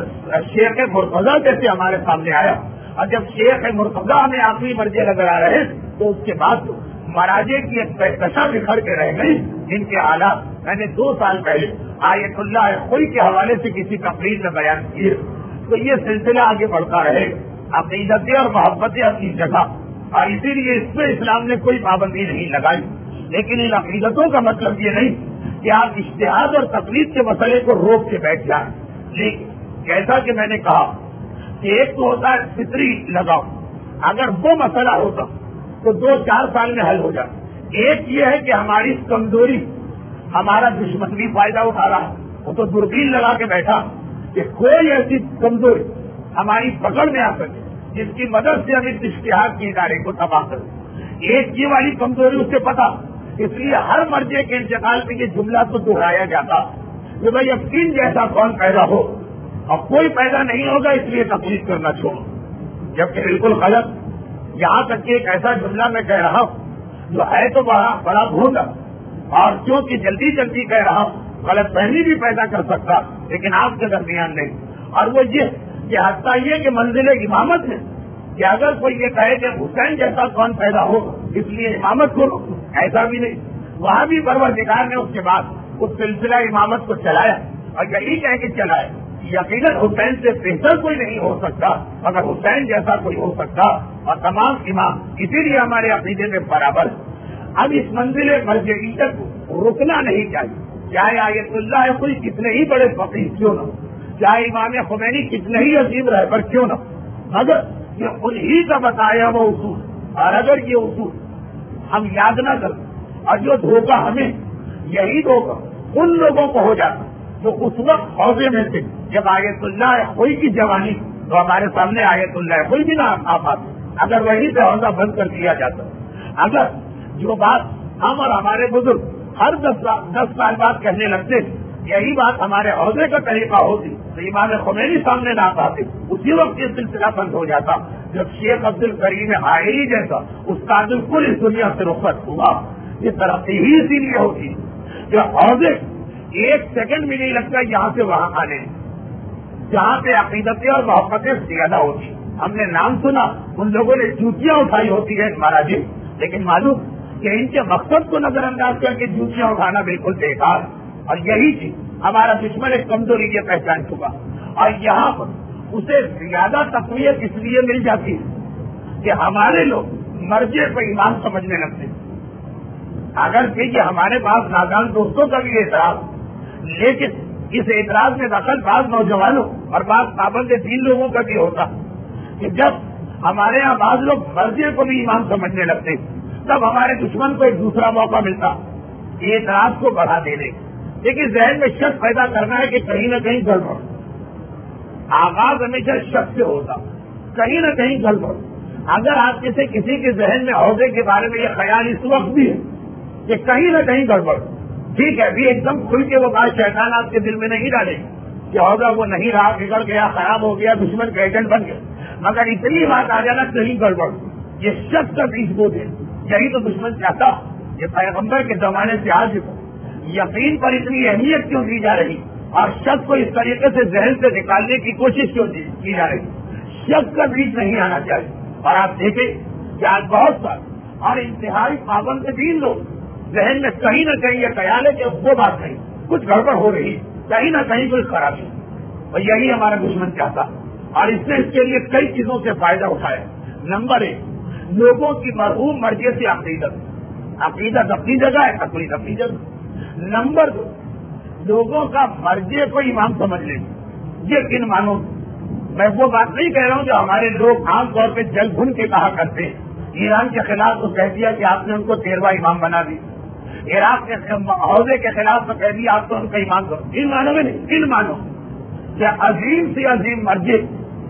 شیخ مرتضیٰ جیسے ہمارے سامنے آیا، اور جب شیخ مرتضیٰ ہمیں آخری مرجع نظر آ رہے تو اس کے بعد مراجع کی ایک کہکشاں بکھر کے رہ گئی، جن کے حالات میں نے 2 سال پہلے آیت اللہ خوئی کے حوالے سے کسی تقریر میں بیان کیے۔ تو یہ سلسلہ آگے بڑھتا رہے، عقیدتیں اور محبتیں اپنی جگہ، اور اسی لیے اس میں اسلام نے کوئی پابندی نہیں لگائی، لیکن ان عقیدتوں کا مطلب یہ نہیں کہ آپ اجتہاد اور تقلید کے مسئلے کو روک کے بیٹھ جائیں، لیکن جیسا کہ میں نے کہا کہ ایک تو ہوتا ہے فطری لگاؤ، اگر وہ مسئلہ ہوتا تو 2-4 سال میں حل ہو جاتا۔ ایک یہ ہے کہ ہماری کمزوری، ہمارا دشمن بھی فائدہ اٹھا رہا، وہ تو دوربین لگا کے بیٹھا کہ کوئی ایسی کمزوری ہماری پکڑ میں آ سکے جس کی مدد سے ہم اس اشتہاد کے ادارے کو تباہ کریں۔ ایک یہ والی کمزوری اس سے پتا، اس لیے ہر مرجع کے انتقال پہ یہ جملہ تو دہرایا جاتا کہ بھائی یقین جیسا کون پیدا ہو، اور کوئی پیدا نہیں ہوگا اس لیے تقلید کرنا چھوڑو، جبکہ بالکل غلط۔ یہاں تک کہ ایک ایسا جملہ میں کہہ رہا ہوں جو ہے تو بڑا بھونڈا، اور کیونکہ جلدی جلدی کہہ رہا ہوں غلط فہمی بھی پیدا کر سکتا، لیکن آپ کے درمیان نہیں، اور وہ یہ کہ حتیٰ یہ کہ منزل امامت میں کہ اگر کوئی یہ کہے کہ حسین جیسا کون پیدا ہو اس لیے امامت کو روکو، ایسا بھی نہیں۔ وہاں بھی پروردگار نے اس کے بعد اس سلسلہ امامت کو چلایا، اور یہی کہہ کے چلایا یقیناً حسین سے بہتر کوئی نہیں ہو سکتا، مگر حسین جیسا کوئی ہو سکتا، اور تمام امام اسی لیے ہمارے عقیدے میں برابر۔ اب اس منزل مرجعیت کو رکنا نہیں چاہیے، چاہے آیت اللہ کوئی کتنے ہی بڑے فقیر کیوں نہ، چاہے امام خمینی کتنے ہی عظیم رہبر کیوں نہ، مگر یہ انہی کا بتایا وہ اصول، اور اگر یہ اصول ہم یاد نہ کریں اور جو دھوکہ ہمیں یہی دھوکہ ان لوگوں کو ہو جاتا جو اس وقت حوضے میں تھے جب آیت اللہ کوئی کی جوانی تو ہمارے سامنے آیت اللہ کوئی بھی نہ آ پاتے، اگر وہی سے حوضہ بند کر دیا جاتا، اگر جو بات ہم اور ہمارے بزرگ ہر 10 سال بعد کہنے لگتے یہی بات ہمارے عہدے کا طریقہ ہوتی تو امام خمینی سامنے نہ پاتے، اسی وقت یہ سلسلہ بند ہو جاتا جب شیخ عبد الکریم حائری جیسا استاد الکل اس دنیا سے رخصت ہوا۔ یہ ترقی ہی اسی لیے ہوتی کہ عہدے 1 سیکنڈ بھی نہیں لگتا یہاں سے وہاں آنے، جہاں پہ عقیدتیں اور محبتیں زیادہ ہوتی۔ ہم نے نام سنا، ان لوگوں نے جوتیاں اٹھائی ہوتی ہیں مہاراج، لیکن معلوم کہ ان کے مقصد کو نظر انداز کر کے جوتیاں اٹھانا بالکل بیکار، اور یہی چیز ہمارا دشمن ایک کمزوری یہ پہچان چکا، اور یہاں پر اسے زیادہ تقویت اس لیے مل جاتی ہے کہ ہمارے لوگ مرجع کو ایمان سمجھنے لگتے، اگر کہ یہ ہمارے پاس نادان دوستوں کا بھی اعتراض، لیکن اس اعتراض میں دخل بعض نوجوانوں اور بعض پابند دین لوگوں کا بھی ہوتا کہ جب ہمارے یہاں بعض لوگ مرجع کو بھی ایمان سمجھنے لگتے تب ہمارے دشمن کو ایک دوسرا موقع ملتا اعتراض کو بڑھا دینے، لیکن ذہن میں شک پیدا کرنا ہے کہ کہیں نہ کہیں گڑبڑ، آغاز ہمیشہ شک سے ہوتا، کہیں نہ کہیں گڑبڑ، اگر آپ سے کسی کے ذہن میں حوضے کے بارے میں یہ خیال اس وقت بھی ہے کہ کہیں نہ کہیں گڑبڑ، ٹھیک ہے، ابھی ایک دم کھل کے وہ بات شیطان آپ کے دل میں نہیں ڈالے کہ حوضہ وہ نہیں رہا، بگڑ گیا، خراب ہو گیا، دشمن کا ایجنٹ بن گیا، مگر اتنی بات آ جانا کہیں گڑبڑ، یہ شک کا بیج بو دے، یہی تو دشمن چاہتا، یہ پیغمبر کے زمانے سے آج یقین پر اتنی اہمیت کیوں دی جا رہی اور شک کو اس طریقے سے ذہن سے نکالنے کی کوشش کیوں کی جا رہی؟ شک کا بیج نہیں آنا چاہیے۔ اور آپ دیکھیں کہ آج بہت سارے اور انتہائی پابند دین لوگ ذہن میں کہیں نہ کہیں یہ خیال ہے کہ وہ بات نہیں، کچھ گڑبڑ ہو رہی، کہیں نہ کہیں کوئی خرابی، اور یہی ہمارا دشمن چاہتا، اور اس نے اس کے لیے کئی چیزوں سے فائدہ اٹھایا۔ نمبر 1، لوگوں کی مرحوم مرضی سے عقیدت اپنی جگہ ہے، تقلید اپنی جگہ۔ نمبر 2، لوگوں کا مرضی کو امام سمجھ لیں، یہ کن مانو، میں وہ بات نہیں کہہ رہا ہوں جو ہمارے لوگ عام طور پہ جل بھن کے کہا کرتے ہیں، ایران کے خلاف تو کہہ دیا کہ آپ نے ان کو 13واں امام بنا دی، عراق کے حوضے کے خلاف تو کہہ دیا آپ تو ان کا امام کرو، ان مانو میں نہیں، ان مانو کہ عظیم سے عظیم مرجع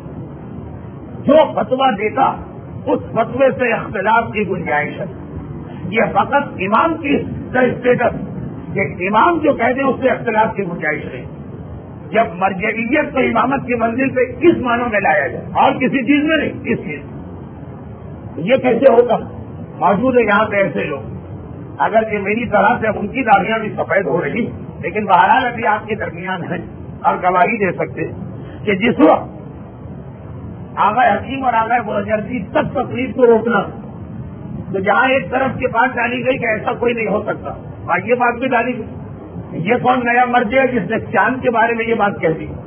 جو فتویٰ دیتا اس فتوے سے اختلاف کی گنجائش ہے، یہ فقط امام کی اسٹیٹس کہ امام جو کہہ دیں اس سے اختلاف کی گنجائش ہے۔ جب مرجعیت کو امامت کی منزل پہ کس معنوں میں لایا جائے اور کسی چیز میں نہیں، کس چیز، یہ کیسے ہوگا؟ موجود ہے یہاں پہ ایسے لوگ، اگر کہ میری طرح سے ان کی داڑیاں بھی سفید ہو رہی، لیکن بہرحال ابھی آپ کے درمیان ہیں اور گواہی دے سکتے کہ جس وقت آغا حکیم اور آغا بلجردی تک تقریب کو روکنا تو جہاں ایک طرف کے پاس ڈالی گئی کہ ایسا کوئی نہیں ہو سکتا، اور یہ بات بھی ڈالی گئی، یہ کون نیا مرجع ہے جس نے چاند کے بارے میں یہ بات کہہ دی؟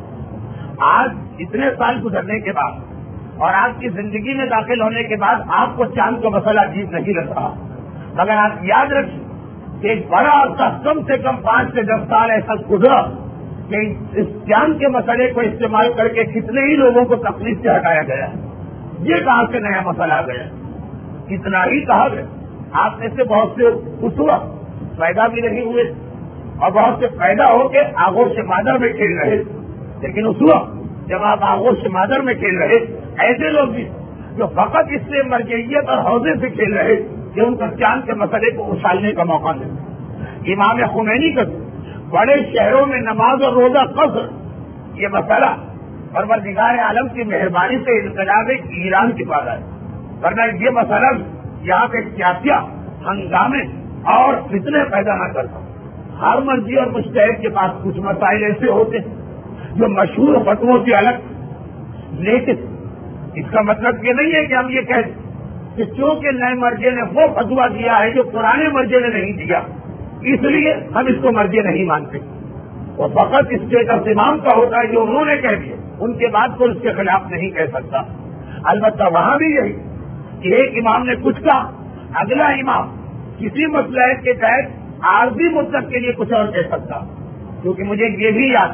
آج اتنے سال گزرنے کے بعد اور آپ کی زندگی میں داخل ہونے کے بعد آپ کو چاند کا مسئلہ عجیب نہیں لگ رہا، مگر آپ یاد رکھیں کہ ایک بڑا عرصہ کم سے کم 5 سے 10 سال ایسا گزرا کہ اس چاند کے مسئلے کو استعمال کر کے کتنے ہی لوگوں کو تکلیف سے ہٹایا گیا، یہ کہاں سے نیا مسئلہ آ گیا؟ اتنا ہی کہا گیا، آپ میں سے بہت سے اس وقت پیدا بھی نہیں ہوئے اور بہت سے پیدا ہو کے آغوش مادر میں کھیل رہے، لیکن اس وقت جب آپ آغوش مادر میں کھیل رہے، ایسے لوگ بھی جو فقط اس سے مرجعیت اور حوضے سے کھیل رہے کہ ان کو چاند کے مسئلے کو اچھالنے کا موقع ملے۔ امام خمینی کا بڑے شہروں میں نماز اور روزہ قصر یہ مسئلہ پروردگار عالم کی مہربانی سے انقلاب ایران کے بعد آئے، ورنہ یہ مسئلہ یہاں پہ سیاسیہ ہنگامے اور فتنے پیدا نہ کرتا۔ ہر مرضی اور مجتہد کے پاس کچھ مسائل ایسے ہوتے ہیں جو مشہور فتووں سے الگ، لیکن اس کا مطلب یہ نہیں ہے کہ ہم یہ کہہ دیں کہ چونکہ نئے مرجع نے وہ فتوا دیا ہے جو پرانے مرجع نے نہیں دیا، اس لیے ہم اس کو مرجع نہیں مانتے۔ وہ فقط اسٹیٹس امام کا ہوتا ہے جو انہوں نے کہہ دیا، ان کے بعد کوئی اس کے خلاف نہیں کہہ سکتا۔ البتہ وہاں بھی یہی کہ ایک امام نے کچھ کہا، اگلا امام کسی مسئلہ کے تحت عارضی مدت کے لیے کچھ اور کہہ سکتا، کیونکہ مجھے یہ بھی یاد،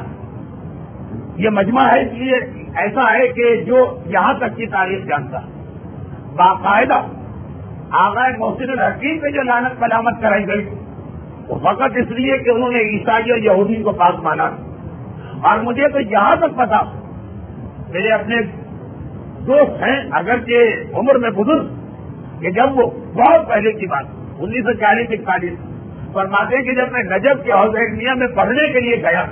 یہ مجمع ہے اس لیے ایسا ہے کہ جو یہاں تک کی تاریخ جانتا، باقاعدہ آغا محسن الحکیم پہ جو لعنت ملامت کرائی گئی وہ فقط اس لیے کہ انہوں نے عیسائی اور یہودی کو پاک مانا، اور مجھے تو یہاں تک پتا، میرے اپنے دوست ہیں اگرچہ عمر میں بزرگ، کہ جب وہ بہت پہلے کی بات 1940-41 فرماتے کہ جب میں نجف کے حوض علمیہ میں پڑھنے کے لیے گیا،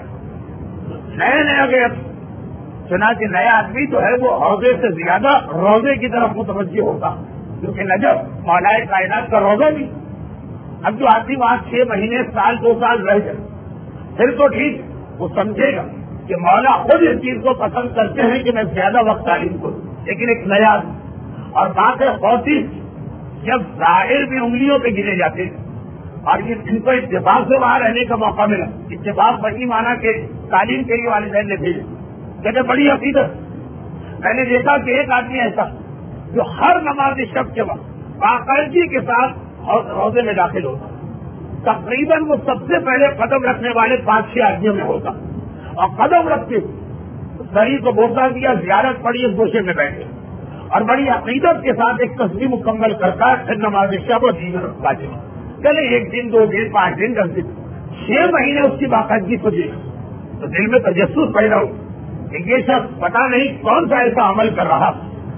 نیا گیا، چنانچہ نیا آدمی تو ہے وہ حوضے سے زیادہ روزے کی طرف متوجہ ہوگا، کیونکہ نجف مولائے کائنات کا روزہ بھی۔ اب جو آدمی وہاں 6 مہینے سال 2 سال رہ جائے پھر تو ٹھیک، وہ سمجھے گا کہ مولا خود اس چیز کو پسند کرتے ہیں کہ میں زیادہ وقت تعلیم کروں، لیکن ایک نیا آدمی اور بات ہے خوشی، جب ظاہر بھی انگلیوں پہ گنے جاتے ہیں اور یہ ان کو اتفاق سے وہاں رہنے کا موقع ملا، اتفاق وہی مانا کہ تعلیم کے لیے والدین نے بھیجا، کہتے بڑی عقیدت۔ میں نے دیکھا کہ ایک آدمی ایسا جو ہر نماز شب کے وقت باقاعدگی کے ساتھ روزے میں داخل ہوتا، تقریباً وہ سب سے پہلے قدم رکھنے والے 5-6 آدمیوں میں ہوتا، اور قدم رکھتے شریر کو بوسہ دیا، زیارت پڑی، اس گوشے میں بیٹھے اور بڑی عقیدت کے ساتھ ایک تصویر مکمل کرتا ہے، پھر نماز شب اور دیگر واجب، چلے 1 دن 2 دن 5 دن 10 دن 6 مہینے اس کی باقاعدگی کو دیکھا تو دل میں تجسس پیدا ہو کہ یہ شخص پتہ نہیں کون سا ایسا عمل کر رہا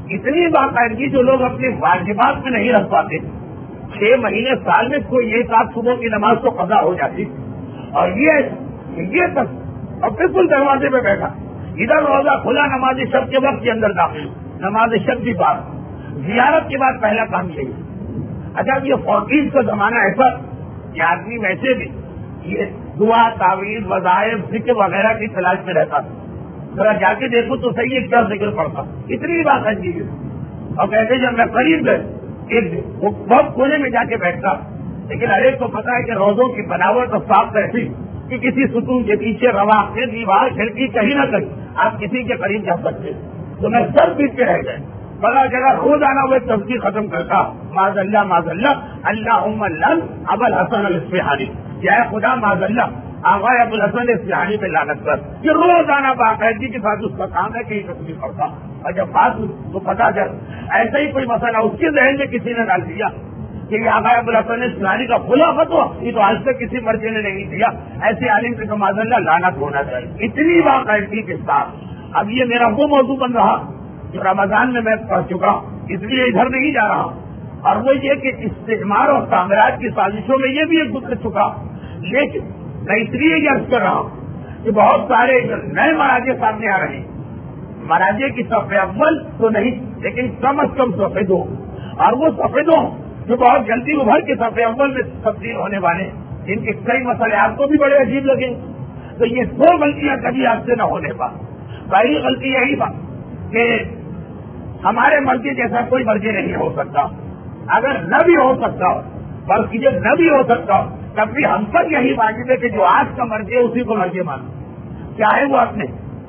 اتنی باقاعدگی جو لوگ اپنے واجبات میں نہیں رکھ پاتے. 6 مہینے سال میں کوئی ایک آدھ صبح کی نماز تو قضا ہو جاتی, اور یہ تک اور بالکل دروازے پہ بیٹھا, ادھر روزہ کھلا, نماز شب کے وقت کے اندر داخل, نماز شب کی بات, زیارت کے بعد پہلا کام یہی. اچھا یہ 40 کا زمانہ ایسا کہ آدمی ویسے بھی یہ دعا, تعویذ, وظائف, ذکر وغیرہ کی تلاش میں رہتا, ذرا جا کے دیکھو تو صحیح ہے کیا ذکر پڑتا, اتنی بات ہے جی. اور کہتے جب میں قریب گئے ایک دن وہ بہت کونے میں جا کے بیٹھتا, لیکن ہر ایک کو پتا ہے کہ روزوں کی بناوٹ اور صاف ایسی کہ کسی ستون کے پیچھے, روا کے دیوار, کھڑکی کہیں نہ کہیں آپ کسی کے قریب جا سکتے. تو میں سب پیچھے کے رہ گئے, بڑا جگہ روزانہ وہ تفصیل ختم کرتا, معاذ اللہ اللہم لن ابو الحسن الاصفہانی, یا خدا معاذ اللہ آغا ابو الحسن الاصفہانی پہ لعنت کر. یہ روزانہ باقاعدگی کے ساتھ اس کا کام ہے کہ یہ تفصیل کرتا. اور جب بات تو پتا چل ایسا ہی کوئی مسئلہ اس کے ذہن میں کسی نے ڈال دیا کہ یہ آغا ابو الحسن الاصفہانی کا کھلا فتویٰ, یہ تو آج تک کسی مرجع نے نہیں دیا, ایسے عالم پہ تو معاذ اللہ لعنت ہونا چاہیے. اتنی باقاعدگی کے ساتھ. اب یہ میرا وہ موضوع بن رہا جو رمضان میں پڑھ چکا, اس لیے ادھر نہیں جا رہا, اور وہ یہ کہ استعمار اور تعمیرات کی سازشوں میں یہ بھی ایک گزر چکا. لیکن میں اس لیے یہ عرض کر رہا ہوں کہ بہت سارے نئے مراجع سامنے آ رہے ہیں. مراجع کی صفحے اول تو نہیں, لیکن کم از کم صفحے 2, اور وہ صفحے 2 جو بہت جلدی ابھر کے صفحے اول میں تبدیل ہونے والے, جن کے کئی مسئلے آپ کو بھی بڑے عجیب لگیں. تو یہ 2 غلطیاں کبھی آپ سے نہ ہونے پا. پہلی غلطی یہی بات کہ ہمارے مرضی جیسا کوئی مرضی نہیں ہو سکتا. اگر نہ بھی ہو سکتا بلکہ جب نہ بھی ہو سکتا تب بھی ہم پر یہی واجب ہے کہ جو آج کا مرضی ہے اسی کو مرضی مانو, چاہے وہ اپنے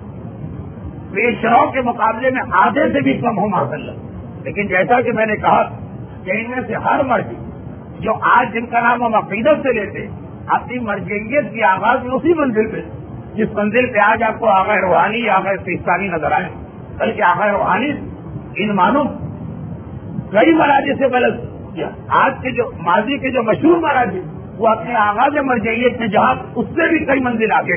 پیشراؤں کے مقابلے میں آدھے سے بھی کم ہو ماشاء اللہ. لیکن جیسا کہ میں نے کہا کہ ان میں سے ہر مرضی جو آج جن کا نام ہم عقیدت سے لیتے, اپنی مرجعیت کی آغاز میں اسی منزل پہ, جس منزل پہ آج آپ کو آغا روحانی یا آغا سیستانی نظر آئے, بلکہ آغا روحانی ان مانو کئی مراجع سے غلط کیا. آج کے جو ماضی کے جو مشہور مراجع وہ اپنے آغاز مرجعیت میں جہاں اس سے بھی کئی منزل آگے,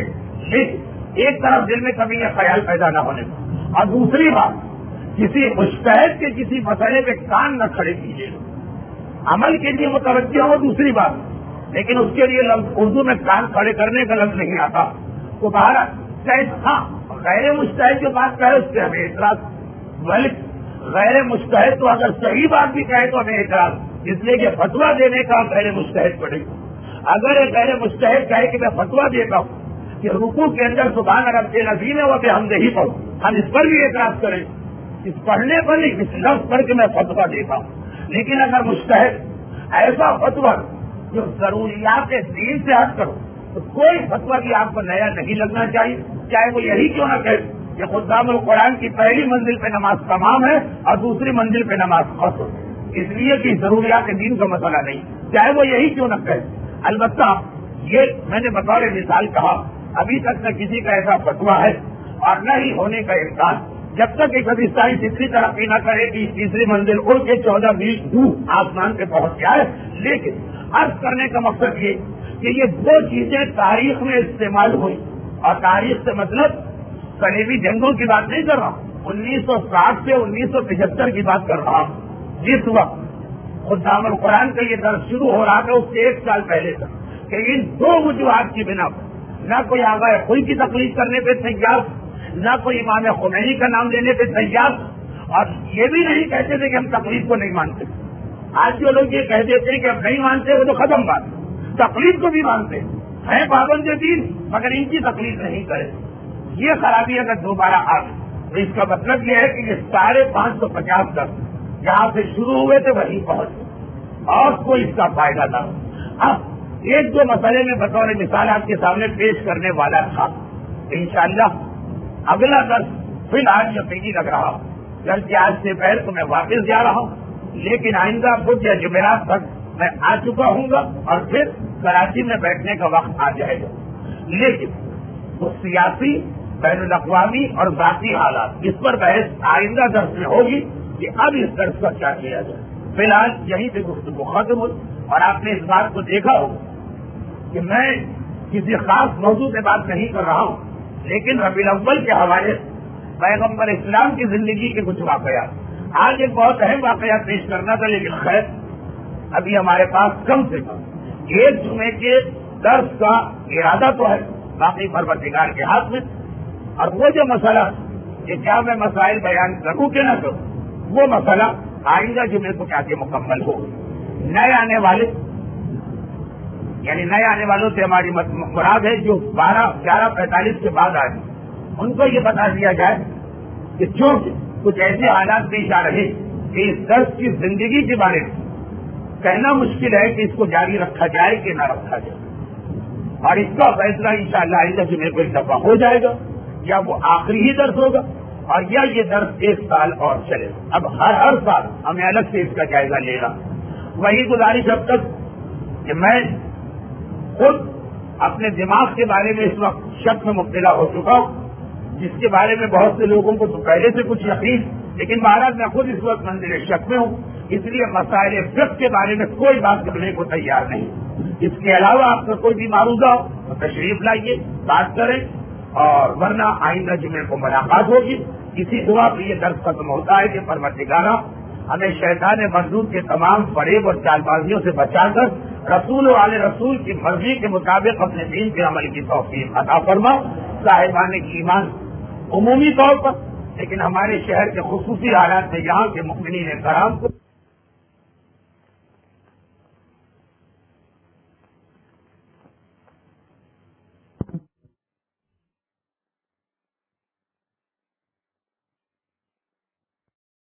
ایک طرف دل میں کبھی یہ خیال پیدا نہ ہونے کا. اور دوسری بات, کسی مجتہد کے کسی مسئلے پہ کان نہ کھڑے کیجیے. عمل کے لیے متوجہ ہو دوسری بات, لیکن اس کے لیے لفظ اردو میں کان کھڑے کرنے کا لفظ نہیں آتا. تو باہر ہاں غیر مجتہد جو بات کہے اس سے ہمیں اعتراض, بلکہ غیر مجتہد تو اگر صحیح بات بھی کہے تو ہمیں اعتراض, اس لیے کہ فتویٰ دینے کا غیر مجتہد پڑے گا. اگر ایک غیر مجتہد کہے کہ میں فتویٰ دیتا ہوں کہ رکوع کے اندر سبحان رب العظیم ہے وہ بحمدہ پڑھوں, ہم اس پر بھی اعتراض کریں, اس پڑھنے پر نہیں, اس لفظ پر کہ میں فتویٰ دیتا ہوں. لیکن اگر مجتہد ایسا فتویٰ جو ضروریات دین سے ہٹ کرو تو کوئی فتویٰ بھی آپ کو نیا نہیں لگنا چاہیے, چاہے وہ یہی کیوں نہ کہے کہ خدام القرآن کی پہلی منزل پہ نماز تمام ہے اور دوسری منزل پہ نماز خاص, اس لیے کہ ضروریات دین کا مسئلہ نہیں, چاہے وہ یہی کیوں نہ کہے. البتہ یہ میں نے بطور مثال کہا, ابھی تک نہ کسی کا ایسا فتویٰ ہے اور نہ ہی ہونے کا امکان, جب تک ایک حدیثائی اتنی ترقی نہ کرے کہ تیسری منزل اڑ کے 14 میل دور آسمان پہ پہنچ جائے. لیکن عرض کرنے کا مقصد یہ کہ یہ 2 چیزیں تاریخ میں استعمال ہوئی, اور تاریخ سے مطلب صلیبی جنگوں کی بات نہیں کر رہا ہوں, 1960 سے 1975 کی بات کر رہا ہوں, جس وقت خدام القرآن کا یہ درس شروع ہو رہا تھا اس سے 1 سال پہلے تک, کہ ان 2 وجوہات کی بنا پر نہ کوئی آغا خود کی تقلید کرنے پہ تیار, نہ کوئی امام خمینی کا نام لینے پہ تیار, اور یہ بھی نہیں کہتے تھے کہ ہم تقلید کو نہیں مانتے. آج جو لوگ یہ کہہ دیتے ہیں کہ ہم نہیں مانتے وہ تو ختم بات, تقلید کو بھی مانتے ہیں پابند دین مگر ان کی تقلید نہیں کرے. یہ خرابی اگر دوبارہ آ تو اس کا مطلب یہ ہے کہ یہ 550 درس جہاں سے شروع ہوئے تھے وہیں پہنچ اور کوئی اس کا فائدہ نہ ہو. اب ایک 2 مسئلے میں بطور مثال آپ کے سامنے پیش کرنے والا تھا. انشاءاللہ اگلا درس فی الحال یقینی لگ رہا, بلکہ آج سے پہلے تو میں واپس جا رہا ہوں, لیکن آئندہ بدھ یا جمعرات تک میں آ چکا ہوں گا اور پھر کراچی میں بیٹھنے کا وقت آ جائے گا. لیکن وہ سیاسی بین الاقوامی اور ذاتی حالات اس پر بحث آئندہ درس میں ہوگی کہ اب اس درس کا کیا کیا جائے. فی الحال یہیں پہ گفتگو ختم ہوئی, اور آپ نے اس بات کو دیکھا ہو کہ میں کسی خاص موضوع پہ بات نہیں کر رہا ہوں, لیکن ربیع الاول کے حوالے سے پیغمبر اسلام کی زندگی کے کچھ واقعات آج ایک بہت اہم واقعہ پیش کرنا تھا، لیکن خیر ابھی ہمارے پاس کم سے کم ایک جمعے کے درس کا ارادہ تو ہے، باقی پروردگار کے ہاتھ میں. اور وہ جو مسئلہ کہ کیا میں مسائل بیان کروں کہ نہ کروں، وہ مسئلہ آئندہ جمعے کو کیا کہ مکمل ہو. نئے آنے والے یعنی نئے آنے والوں سے ہماری مراد ہے جو 11:45 کے بعد آئے، ان کو یہ بتا دیا جائے کہ چونکہ کچھ ایسے حالات پیش آ رہے کہ اس درس کی زندگی کے بارے میں کہنا مشکل ہے کہ اس کو جاری رکھا جائے کہ نہ رکھا جائے، اور اس کا فیصلہ انشاءاللہ آئندہ جمعے کو ایک دفعہ ہو جائے گا، یا وہ آخری ہی درس ہوگا اور یا یہ درس 1 سال اور چلے گا. اب ہر سال ہمیں الگ سے اس کا جائزہ لینا. وہی گزارش اب تک کہ میں خود اپنے دماغ کے بارے میں اس وقت شک میں مبتلا ہو چکا ہوں، جس کے بارے میں بہت سے لوگوں کو تو پہلے سے کچھ یقین، لیکن مہاراج میں خود اس وقت منزل شک میں ہوں، اس لیے مسائل فقہ کے بارے میں کوئی بات کرنے کو تیار نہیں. اس کے علاوہ آپ کا کوئی بھی معروضہ ہو تو تشریف لائیے، بات کریں، اور ورنہ آئندہ جمعے کو ملاقات ہوگی. اسی دعا پہ یہ درس ختم ہوتا ہے کہ پروردگارہ ہمیں شیطان مردود کے تمام فریب اور چال بازیوں سے بچا کر رسول و آل رسول کی مرضی کے مطابق اپنے دین کے عمل کی توفیق عطا فرما. صاحبان ایمان عمومی طور پر، لیکن ہمارے شہر کے خصوصی حالات میں یہاں کے مؤمنین کرام کو